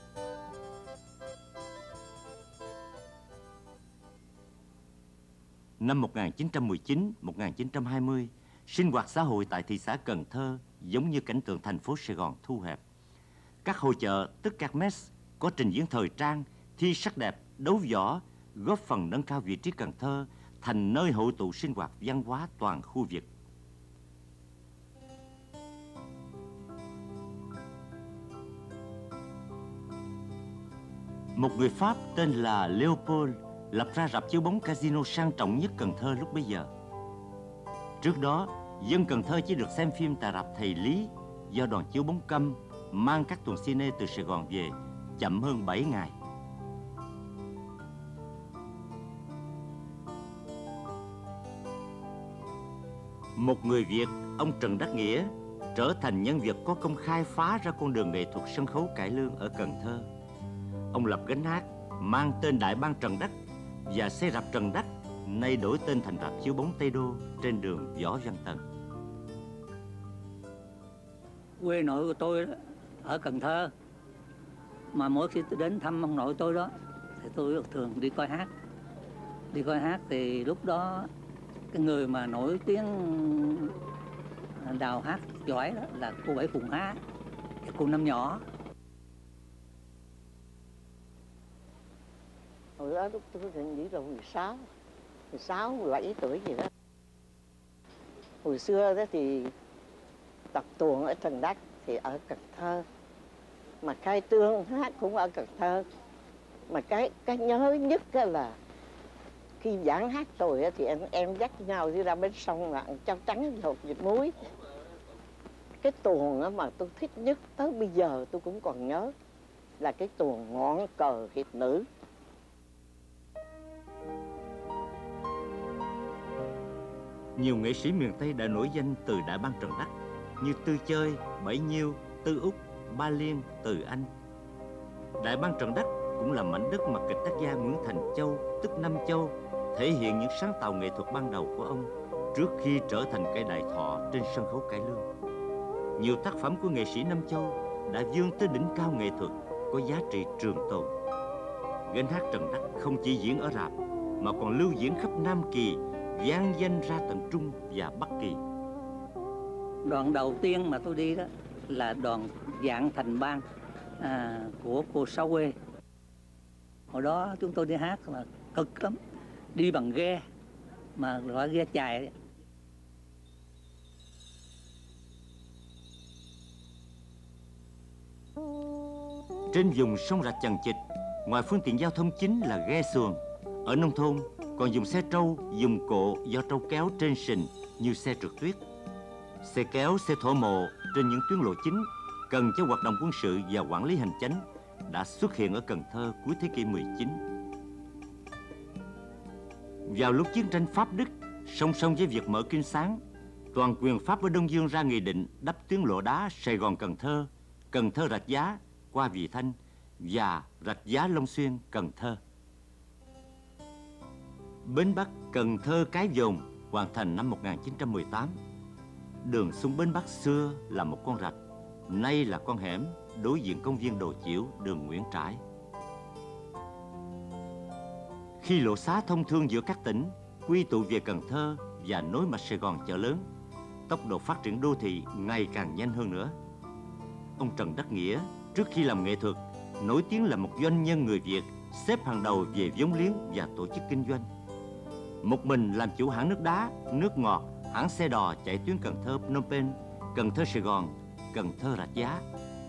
Speaker 2: Năm 1919-1920, sinh hoạt xã hội tại thị xã Cần Thơ giống như cảnh tượng thành phố Sài Gòn thu hẹp. Các hội chợ, tức các mess, có trình diễn thời trang, thi sắc đẹp, đấu võ, góp phần nâng cao vị trí Cần Thơ thành nơi hội tụ sinh hoạt văn hóa toàn khu vực. Một người Pháp tên là Leopold lập ra rạp chiếu bóng casino sang trọng nhất Cần Thơ lúc bấy giờ. Trước đó, dân Cần Thơ chỉ được xem phim tại rạp Thầy Lý do đoàn chiếu bóng Câm mang các tuần cine từ Sài Gòn về chậm hơn 7 ngày. Một người Việt, ông Trần Đắc Nghĩa, trở thành nhân vật có công khai phá ra con đường nghệ thuật sân khấu cải lương ở Cần Thơ. Ông lập gánh hát mang tên Đại Bang Trần Đắc và xây rạp Trần Đắc, nay đổi tên thành rạp chiếu bóng Tây Đô trên đường Võ Văn Tần.
Speaker 5: Quê nội của tôi đó, ở Cần Thơ, mà mỗi khi tôi đến thăm ông nội tôi đó thì tôi thường đi coi hát. Đi coi hát thì lúc đó cái người mà nổi tiếng đào hát giỏi đó là cô Bảy Phùng Há, cô Năm Nhỏ.
Speaker 3: Hồi đó lúc tôi hình như là 16, 17 tuổi gì đó. Hồi xưa đó thì tập tuồng ở Trần Đắc thì ở Cần Thơ, mà khai trương hát cũng ở Cần Thơ. Mà cái nhớ nhất là khi giảng hát rồi thì em dắt nhau đi ra bến sông là ăn cháo trắng hột vịt muối. Cái tuồng mà tôi thích nhất tới bây giờ tôi cũng còn nhớ là cái tuồng Ngọn Cờ Hiệp Nữ.
Speaker 2: Nhiều nghệ sĩ miền Tây đã nổi danh từ Đại Bang Trần Đắc như Tư Chơi, Bảy Nhiêu, Tư Úc, Ba Liên, Từ Anh. Đại Bang Trần Đắc cũng là mảnh đất mà kịch tác gia Nguyễn Thành Châu, tức Năm Châu, thể hiện những sáng tạo nghệ thuật ban đầu của ông trước khi trở thành cây đại thọ trên sân khấu cải lương. Nhiều tác phẩm của nghệ sĩ Năm Châu đã vươn tới đỉnh cao nghệ thuật, có giá trị trường tồn. Gánh hát Trần Đắc không chỉ diễn ở rạp mà còn lưu diễn khắp Nam Kỳ, vang danh ra tận Trung và Bắc Kỳ.
Speaker 5: Đoàn đầu tiên mà tôi đi đó là đoàn Vạn Thành Bang của cô Sáu Quê. Hồi đó chúng tôi đi hát là cực lắm, đi bằng ghe, mà loại ghe chài.
Speaker 2: Trên vùng sông Rạch Chằng Chịt, ngoài phương tiện giao thông chính là ghe xuồng, ở nông thôn còn dùng xe trâu, dùng cộ do trâu kéo trên sình như xe trượt tuyết. Xe kéo, xe thổ mộ trên những tuyến lộ chính cần cho hoạt động quân sự và quản lý hành chánh đã xuất hiện ở Cần Thơ cuối thế kỷ 19. Vào lúc chiến tranh Pháp-Đức, song song với việc mở kinh sáng, toàn quyền Pháp ở Đông Dương ra nghị định đắp tuyến lộ đá Sài Gòn-Cần Thơ, Cần Thơ-Rạch Giá qua Vị Thanh và Rạch Giá-Long Xuyên, Cần Thơ. Bến Bắc Cần Thơ Cái Dồn hoàn thành năm 1918. Đường xuống bến Bắc xưa là một con rạch, nay là con hẻm đối diện công viên Đồ Chiểu, đường Nguyễn Trãi. Khi lộ xá thông thương giữa các tỉnh quy tụ về Cần Thơ và nối mạch Sài Gòn chợ lớn, tốc độ phát triển đô thị ngày càng nhanh hơn nữa. Ông Trần Đắc Nghĩa trước khi làm nghệ thuật nổi tiếng là một doanh nhân người Việt xếp hàng đầu về vốn liếng và tổ chức kinh doanh. Một mình làm chủ hãng nước đá, nước ngọt, hãng xe đò chạy tuyến Cần Thơ Phnom Penh, Cần Thơ Sài Gòn, Cần Thơ Rạch Giá.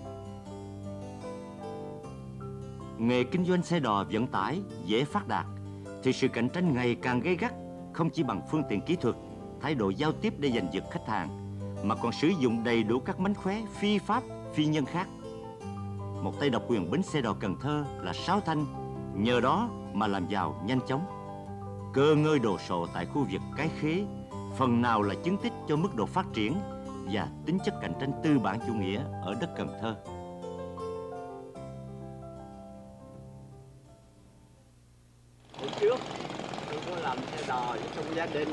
Speaker 2: Nghề kinh doanh xe đò vận tải dễ phát đạt thì sự cạnh tranh ngày càng gay gắt, không chỉ bằng phương tiện kỹ thuật, thái độ giao tiếp để giành giật khách hàng, mà còn sử dụng đầy đủ các mánh khóe phi pháp, phi nhân khác. Một tay độc quyền bến xe đò Cần Thơ là Sáu Thanh, nhờ đó mà làm giàu nhanh chóng. Cơ ngơi đồ sộ tại khu vực Cái Khế phần nào là chứng tích cho mức độ phát triển và tính chất cạnh tranh tư bản chủ nghĩa ở đất Cần Thơ.
Speaker 7: Hồi trước tôi có làm xe đò trong gia đình,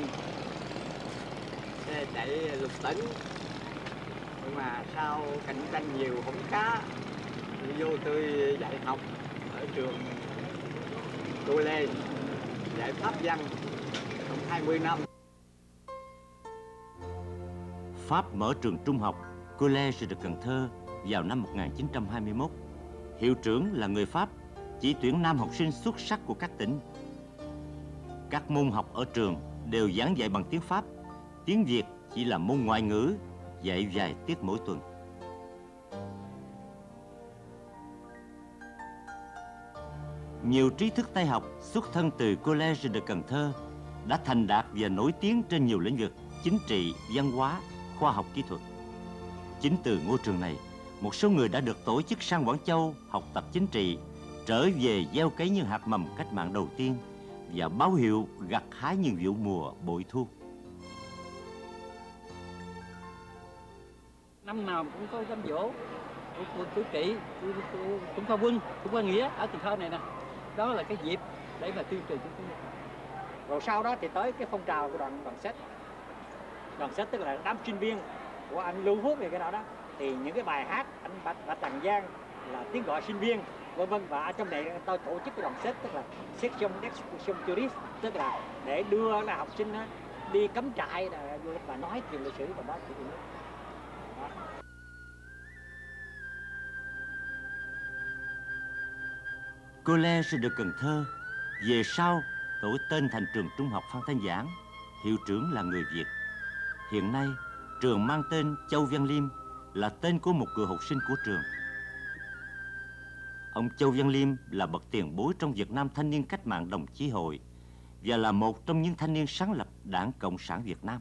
Speaker 7: xe chạy lục tỉnh, nhưng mà sau cạnh tranh nhiều không cá, tôi vô tôi dạy học ở trường Cô Lê, dạy pháp văn trong 20 năm.
Speaker 2: Pháp mở trường trung học Collège de Cần Thơ vào năm 1921. Hiệu trưởng là người Pháp, chỉ tuyển nam học sinh xuất sắc của các tỉnh. Các môn học ở trường đều giảng dạy bằng tiếng Pháp, tiếng Việt chỉ là môn ngoại ngữ, dạy vài tiết mỗi tuần. Nhiều trí thức Tây học xuất thân từ Collège de Cần Thơ đã thành đạt và nổi tiếng trên nhiều lĩnh vực chính trị, văn hóa, khoa học kỹ thuật. Chính từ ngôi trường này, một số người đã được tổ chức sang Quảng Châu học tập chính trị, trở về gieo cấy những hạt mầm cách mạng đầu tiên và báo hiệu gặt hái những vụ mùa bội thu.
Speaker 5: Năm nào cũng có đám giỗ của cử trị, cũng có quân, cũng có nghĩa ở Cần Thơ này nè. Đó là cái dịp để mà tuyên truyền cho chúng tôi.
Speaker 8: Rồi sau đó thì tới cái phong trào của đoàn sách. Đoàn sách tức là đám sinh viên của anh Lưu Phước này cái đó đó. Thì những cái bài hát anh Bạch Tằng Giang là tiếng gọi sinh viên, vân vân. Và ở trong này tôi tổ chức cái đoàn sách tức là section d'excursion tourist, tức là để đưa là học sinh đi cắm trại và nói chuyện lịch sử và đó.
Speaker 2: Collège de Cần Thơ về sau đổi tên thành trường trung học Phan Thanh Giảng, hiệu trưởng là người Việt. Hiện nay, trường mang tên Châu Văn Liêm là tên của một cựu học sinh của trường. Ông Châu Văn Liêm là bậc tiền bối trong Việt Nam Thanh niên Cách mạng Đồng Chí Hội và là một trong những thanh niên sáng lập Đảng Cộng sản Việt Nam.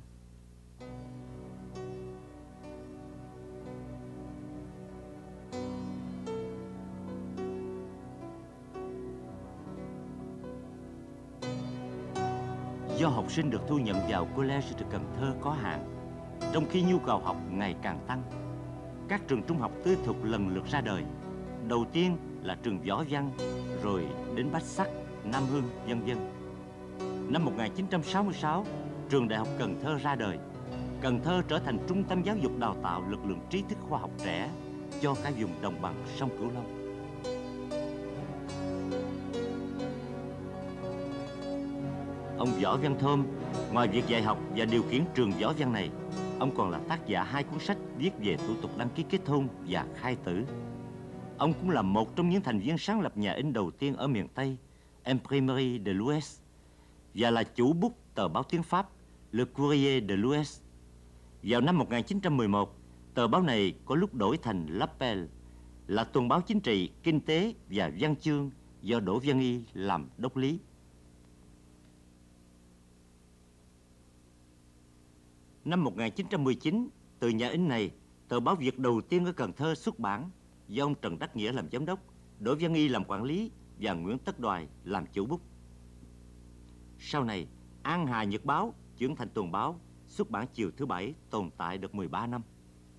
Speaker 2: Do học sinh được thu nhận vào Collège de Cần Thơ có hạn, trong khi nhu cầu học ngày càng tăng, các trường trung học tư thục lần lượt ra đời. Đầu tiên là trường Võ Văn, rồi đến Bách Sắc, Nam Hưng, vân vân. Năm 1966, trường Đại học Cần Thơ ra đời. Cần Thơ trở thành trung tâm giáo dục đào tạo lực lượng trí thức khoa học trẻ cho cả vùng đồng bằng sông Cửu Long. Ông Võ Văn Thôm, ngoài việc dạy học và điều khiển trường Võ Văn này, ông còn là tác giả 2 cuốn sách viết về thủ tục đăng ký kết hôn và khai tử. Ông cũng là một trong những thành viên sáng lập nhà in đầu tiên ở miền Tây, Imprimerie de l'Ouest, và là chủ bút tờ báo tiếng Pháp Le Courrier de l'Ouest. Vào năm 1911, tờ báo này có lúc đổi thành L'Appel, là tuần báo chính trị, kinh tế và văn chương do Đỗ Văn Y làm đốc lý. Năm 1919, từ nhà in này, tờ báo Việt đầu tiên ở Cần Thơ xuất bản do ông Trần Đắc Nghĩa làm giám đốc, Đỗ Văn Y làm quản lý và Nguyễn Tất Đoài làm chủ bút. Sau này, An Hà Nhật Báo chuyển thành tuần báo, xuất bản chiều thứ Bảy, tồn tại được 13 năm.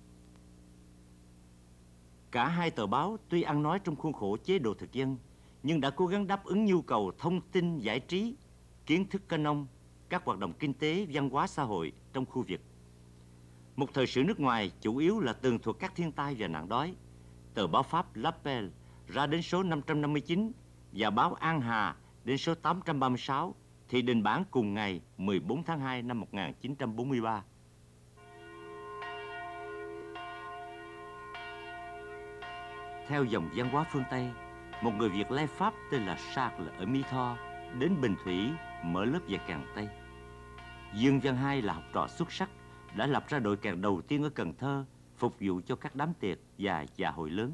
Speaker 2: Cả hai tờ báo tuy ăn nói trong khuôn khổ chế độ thực dân, nhưng đã cố gắng đáp ứng nhu cầu thông tin giải trí, kiến thức canon, các hoạt động kinh tế, văn hóa xã hội trong khu vực. một thời sự nước ngoài chủ yếu là tường thuật các thiên tai và nạn đói. Tờ báo Pháp L'Appel ra đến số 559 và báo An Hà đến số 836 thì đình bản cùng ngày 14 tháng 2 năm 1943. Theo dòng văn hóa phương Tây, một người Việt lai Pháp tên là Charles ở Mỹ Tho đến Bình Thủy mở lớp dạy kèn Tây. Dương Văn Hai là học trò xuất sắc, đã lập ra đội kèn đầu tiên ở Cần Thơ, phục vụ cho các đám tiệc và dạ hội lớn.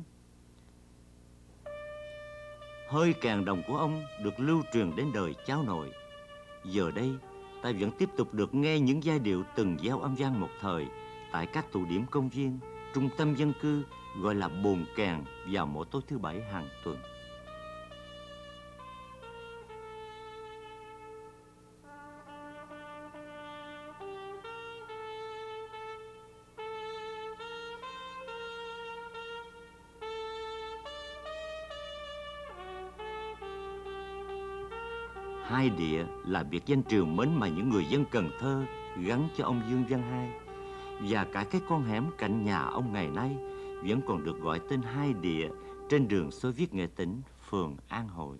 Speaker 2: Hơi kèn đồng của ông được lưu truyền đến đời cháu nội. Giờ đây, ta vẫn tiếp tục được nghe những giai điệu từng gieo âm vang một thời tại các tụ điểm công viên, trung tâm dân cư gọi là bồn kèn vào mỗi tối thứ Bảy hàng tuần. Hai Địa là biệt danh triều mến mà những người dân Cần Thơ gắn cho ông Dương Văn Hai, và cả cái con hẻm cạnh nhà ông ngày nay vẫn còn được gọi tên Hai Địa trên đường Xô Viết Nghệ Tĩnh, phường An Hội.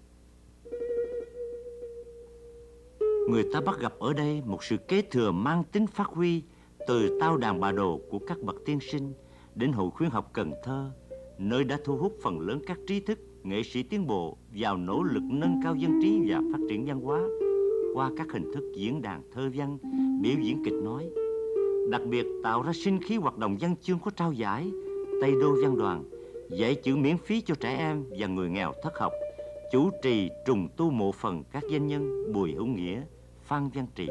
Speaker 2: Người ta bắt gặp ở đây một sự kế thừa mang tính phát huy từ tao đàn bà đồ của các bậc tiên sinh đến Hội Khuyến học Cần Thơ, nơi đã thu hút phần lớn các trí thức, nghệ sĩ tiến bộ vào nỗ lực nâng cao dân trí và phát triển văn hóa qua các hình thức diễn đàn thơ văn, biểu diễn kịch nói. Đặc biệt tạo ra sinh khí hoạt động văn chương có trao giải, Tây Đô Văn đoàn, dạy chữ miễn phí cho trẻ em và người nghèo thất học, chủ trì trùng tu mộ phần các danh nhân Bùi Hữu Nghĩa, Phan Văn Trị.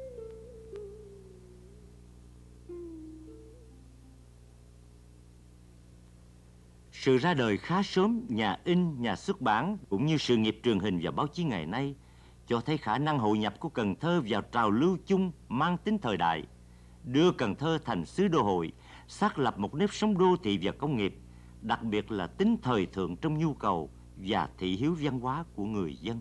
Speaker 2: Sự ra đời khá sớm nhà in, nhà xuất bản cũng như sự nghiệp truyền hình và báo chí ngày nay cho thấy khả năng hội nhập của Cần Thơ vào trào lưu chung mang tính thời đại, đưa Cần Thơ thành xứ đô hội, xác lập một nếp sống đô thị và công nghiệp, đặc biệt là tính thời thượng trong nhu cầu và thị hiếu văn hóa của người dân.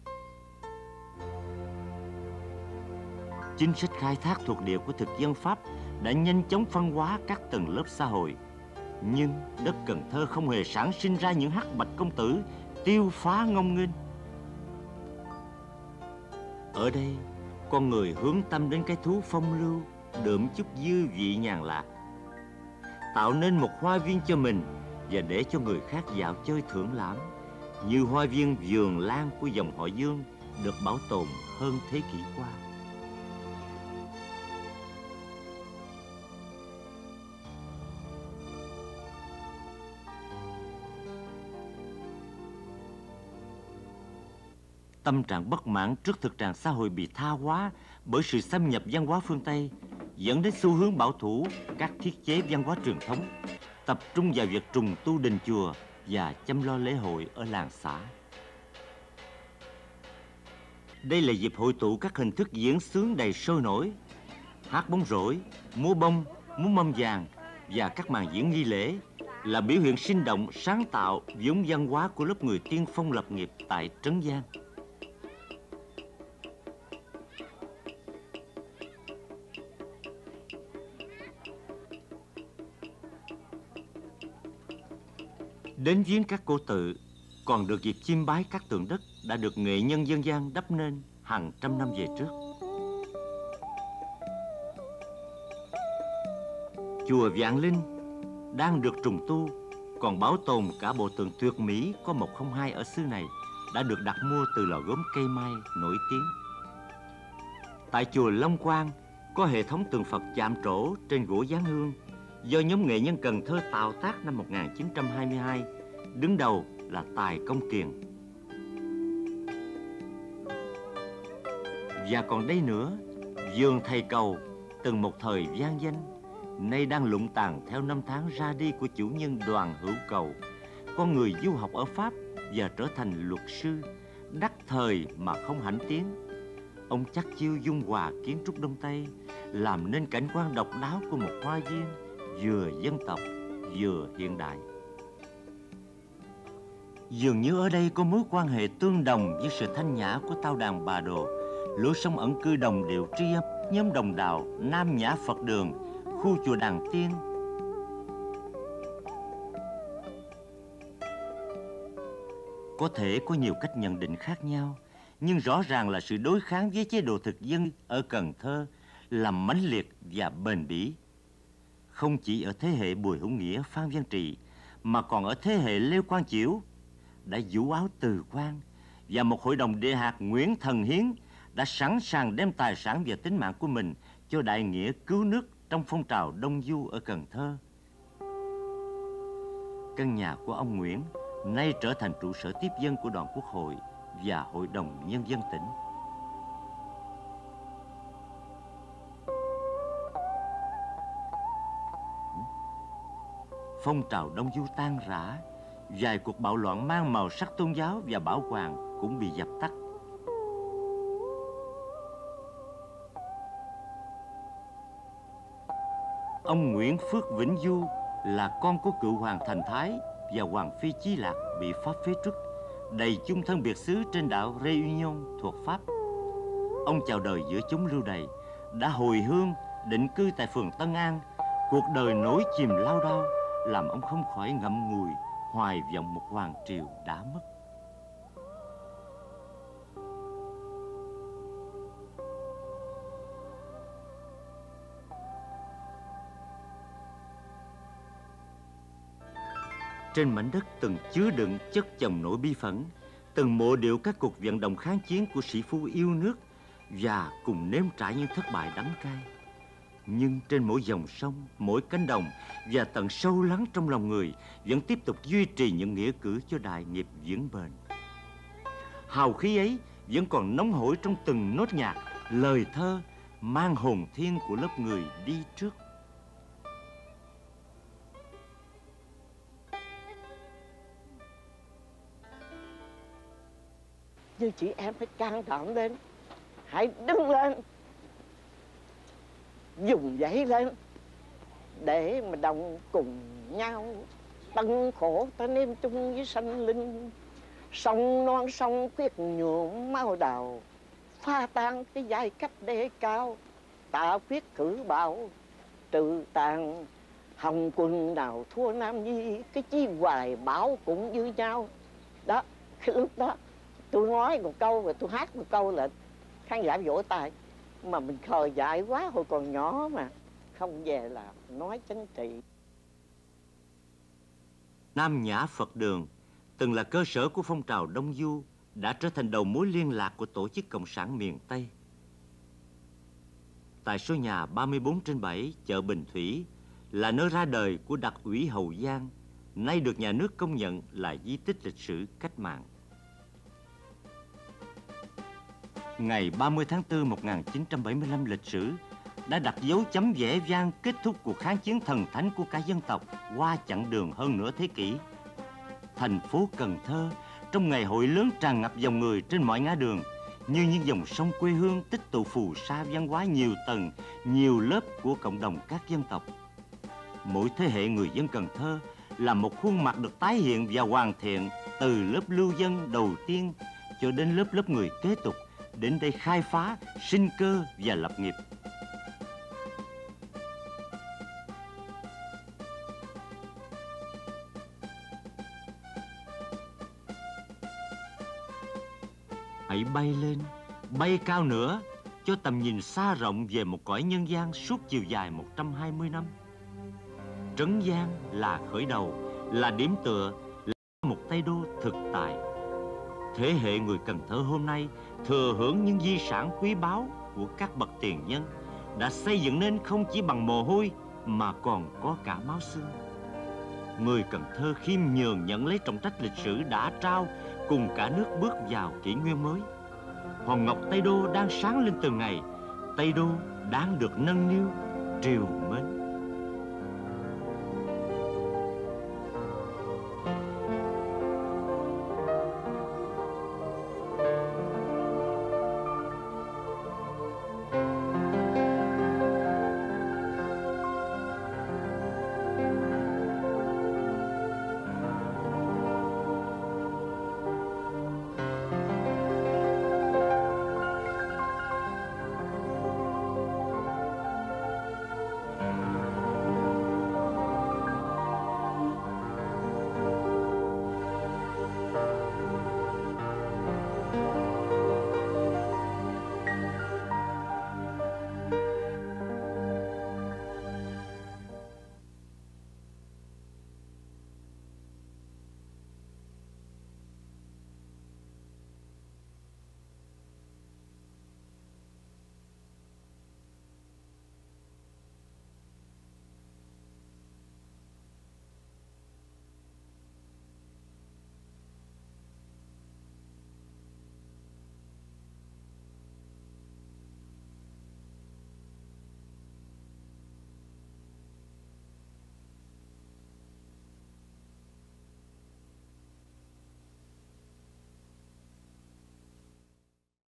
Speaker 2: Chính sách khai thác thuộc địa của thực dân Pháp đã nhanh chóng phân hóa các tầng lớp xã hội. Nhưng đất Cần Thơ không hề sản sinh ra những hắc bạch công tử tiêu phá ngông nghênh. Ở đây, con người hướng tâm đến cái thú phong lưu, đượm chút dư vị nhàn lạc, tạo nên một hoa viên cho mình và để cho người khác dạo chơi thưởng lãm, như hoa viên vườn lan của dòng họ Dương được bảo tồn hơn thế kỷ qua. Tâm trạng bất mãn trước thực trạng xã hội bị tha hóa bởi sự xâm nhập văn hóa phương Tây dẫn đến xu hướng bảo thủ các thiết chế văn hóa truyền thống, tập trung vào việc trùng tu đền chùa và chăm lo lễ hội ở làng xã. Đây là dịp hội tụ các hình thức diễn xướng đầy sôi nổi, hát bóng rổ, múa bông, múa mâm vàng và các màn diễn nghi lễ là biểu hiện sinh động, sáng tạo vốn văn hóa của lớp người tiên phong lập nghiệp tại Trấn Giang. Đến viếng các cô tự, còn được dịp chiêm bái các tượng đất đã được nghệ nhân dân gian đắp nên hàng trăm năm về trước. Chùa Vạn Linh đang được trùng tu, còn bảo tồn cả bộ tượng tuyệt mỹ có 102 ở xứ này đã được đặt mua từ lò gốm cây mai nổi tiếng. Tại chùa Long Quang có hệ thống tượng Phật chạm trổ trên gỗ dán hương do nhóm nghệ nhân Cần Thơ tạo tác năm 1922, đứng đầu là Tài Công Kiền. Và còn đây nữa, vườn Thầy Cầu từng một thời vang danh, nay đang lụng tàn theo năm tháng ra đi của chủ nhân Đoàn Hữu Cầu, con người du học ở Pháp và trở thành luật sư, đắc thời mà không hãnh tiến. Ông chắc chiêu dung hòa kiến trúc Đông Tây, làm nên cảnh quan độc đáo của một hoa viên vừa dân tộc vừa hiện đại. Dường như ở đây có mối quan hệ tương đồng với sự thanh nhã của tao đàn Bà Đồ, lối sống ẩn cư đồng điệu tri âm, nhóm đồng đạo, Nam Nhã Phật Đường, khu chùa Đàn Tiên. Có thể có nhiều cách nhận định khác nhau, nhưng rõ ràng là sự đối kháng với chế độ thực dân ở Cần Thơ là mãnh liệt và bền bỉ. Không chỉ ở thế hệ Bùi Hữu Nghĩa, Phan Văn Trị, mà còn ở thế hệ Lê Quang Chiểu đã vũ áo từ quan, và một hội đồng địa hạt Nguyễn Thần Hiến đã sẵn sàng đem tài sản và tính mạng của mình cho đại nghĩa cứu nước trong phong trào Đông Du ở Cần Thơ. Căn nhà của ông Nguyễn nay trở thành trụ sở tiếp dân của Đoàn Quốc hội và Hội đồng Nhân dân tỉnh. Phong trào Đông Du tan rã, vài cuộc bạo loạn mang màu sắc tôn giáo và bảo hoàng cũng bị dập tắt. Ông Nguyễn Phước Vĩnh Du là con của cựu hoàng Thành Thái và hoàng phi Chí Lạc bị Pháp phế truất, đầy chung thân biệt xứ trên đảo Réunion thuộc Pháp. Ông chào đời giữa chốn lưu đày, đã hồi hương định cư tại phường Tân An. Cuộc đời nổi chìm lao đao làm ông không khỏi ngậm ngùi hoài vọng một hoàng triều đã mất. Trên mảnh đất từng chứa đựng chất chồng nỗi bi phẫn, từng mộ điệu các cuộc vận động kháng chiến của sĩ phu yêu nước và cùng nếm trải những thất bại đắng cay. Nhưng trên mỗi dòng sông, mỗi cánh đồng và tận sâu lắng trong lòng người vẫn tiếp tục duy trì những nghĩa cử cho đại nghiệp vững bền. Hào khí ấy vẫn còn nóng hổi trong từng nốt nhạc, lời thơ mang hồn thiên của lớp người đi trước.
Speaker 9: Nhưng chị em phải can đảm lên, hãy đứng lên, dùng dãy lên để mà đồng cùng nhau tân khổ ta nêm chung với sanh linh. Sông non sông quyết nhuộm máu đào, pha tan cái giai cấp đê cao. Ta quyết cử bạo trừ tàn, Hồng quân nào thua Nam Nhi, cái chi hoài bảo cũng như nhau. Đó, cái lúc đó tôi nói một câu và tôi hát một câu là khán giả vỗ tay. Mà mình khờ dại quá, hồi còn nhỏ mà không về là nói chính trị.
Speaker 2: Nam Nhã Phật Đường từng là cơ sở của phong trào Đông Du, đã trở thành đầu mối liên lạc của Tổ chức Cộng sản miền Tây. Tại số nhà 34/7 chợ Bình Thủy là nơi ra đời của Đặc ủy Hậu Giang, nay được nhà nước công nhận là di tích lịch sử cách mạng. Ngày 30 tháng 4 1975 lịch sử đã đặt dấu chấm vẻ vang kết thúc cuộc kháng chiến thần thánh của cả dân tộc qua chặng đường hơn nửa thế kỷ. Thành phố Cần Thơ trong ngày hội lớn tràn ngập dòng người trên mọi ngã đường, như những dòng sông quê hương tích tụ phù sa văn hóa nhiều tầng, nhiều lớp của cộng đồng các dân tộc. Mỗi thế hệ người dân Cần Thơ là một khuôn mặt được tái hiện và hoàn thiện từ lớp lưu dân đầu tiên cho đến lớp người kế tục đến đây khai phá, sinh cơ và lập nghiệp. Hãy bay lên, bay cao nữa, cho tầm nhìn xa rộng về một cõi nhân gian suốt chiều dài 120 năm. Trấn Giang là khởi đầu, là điểm tựa, là một Tây Đô thực tại. Thế hệ người Cần Thơ hôm nay thừa hưởng những di sản quý báu của các bậc tiền nhân đã xây dựng nên không chỉ bằng mồ hôi mà còn có cả máu xương. Người Cần Thơ khiêm nhường nhận lấy trọng trách lịch sử đã trao, cùng cả nước bước vào kỷ nguyên mới. Hòn ngọc Tây Đô đang sáng lên từng ngày, Tây Đô đang được nâng niu, triều mến.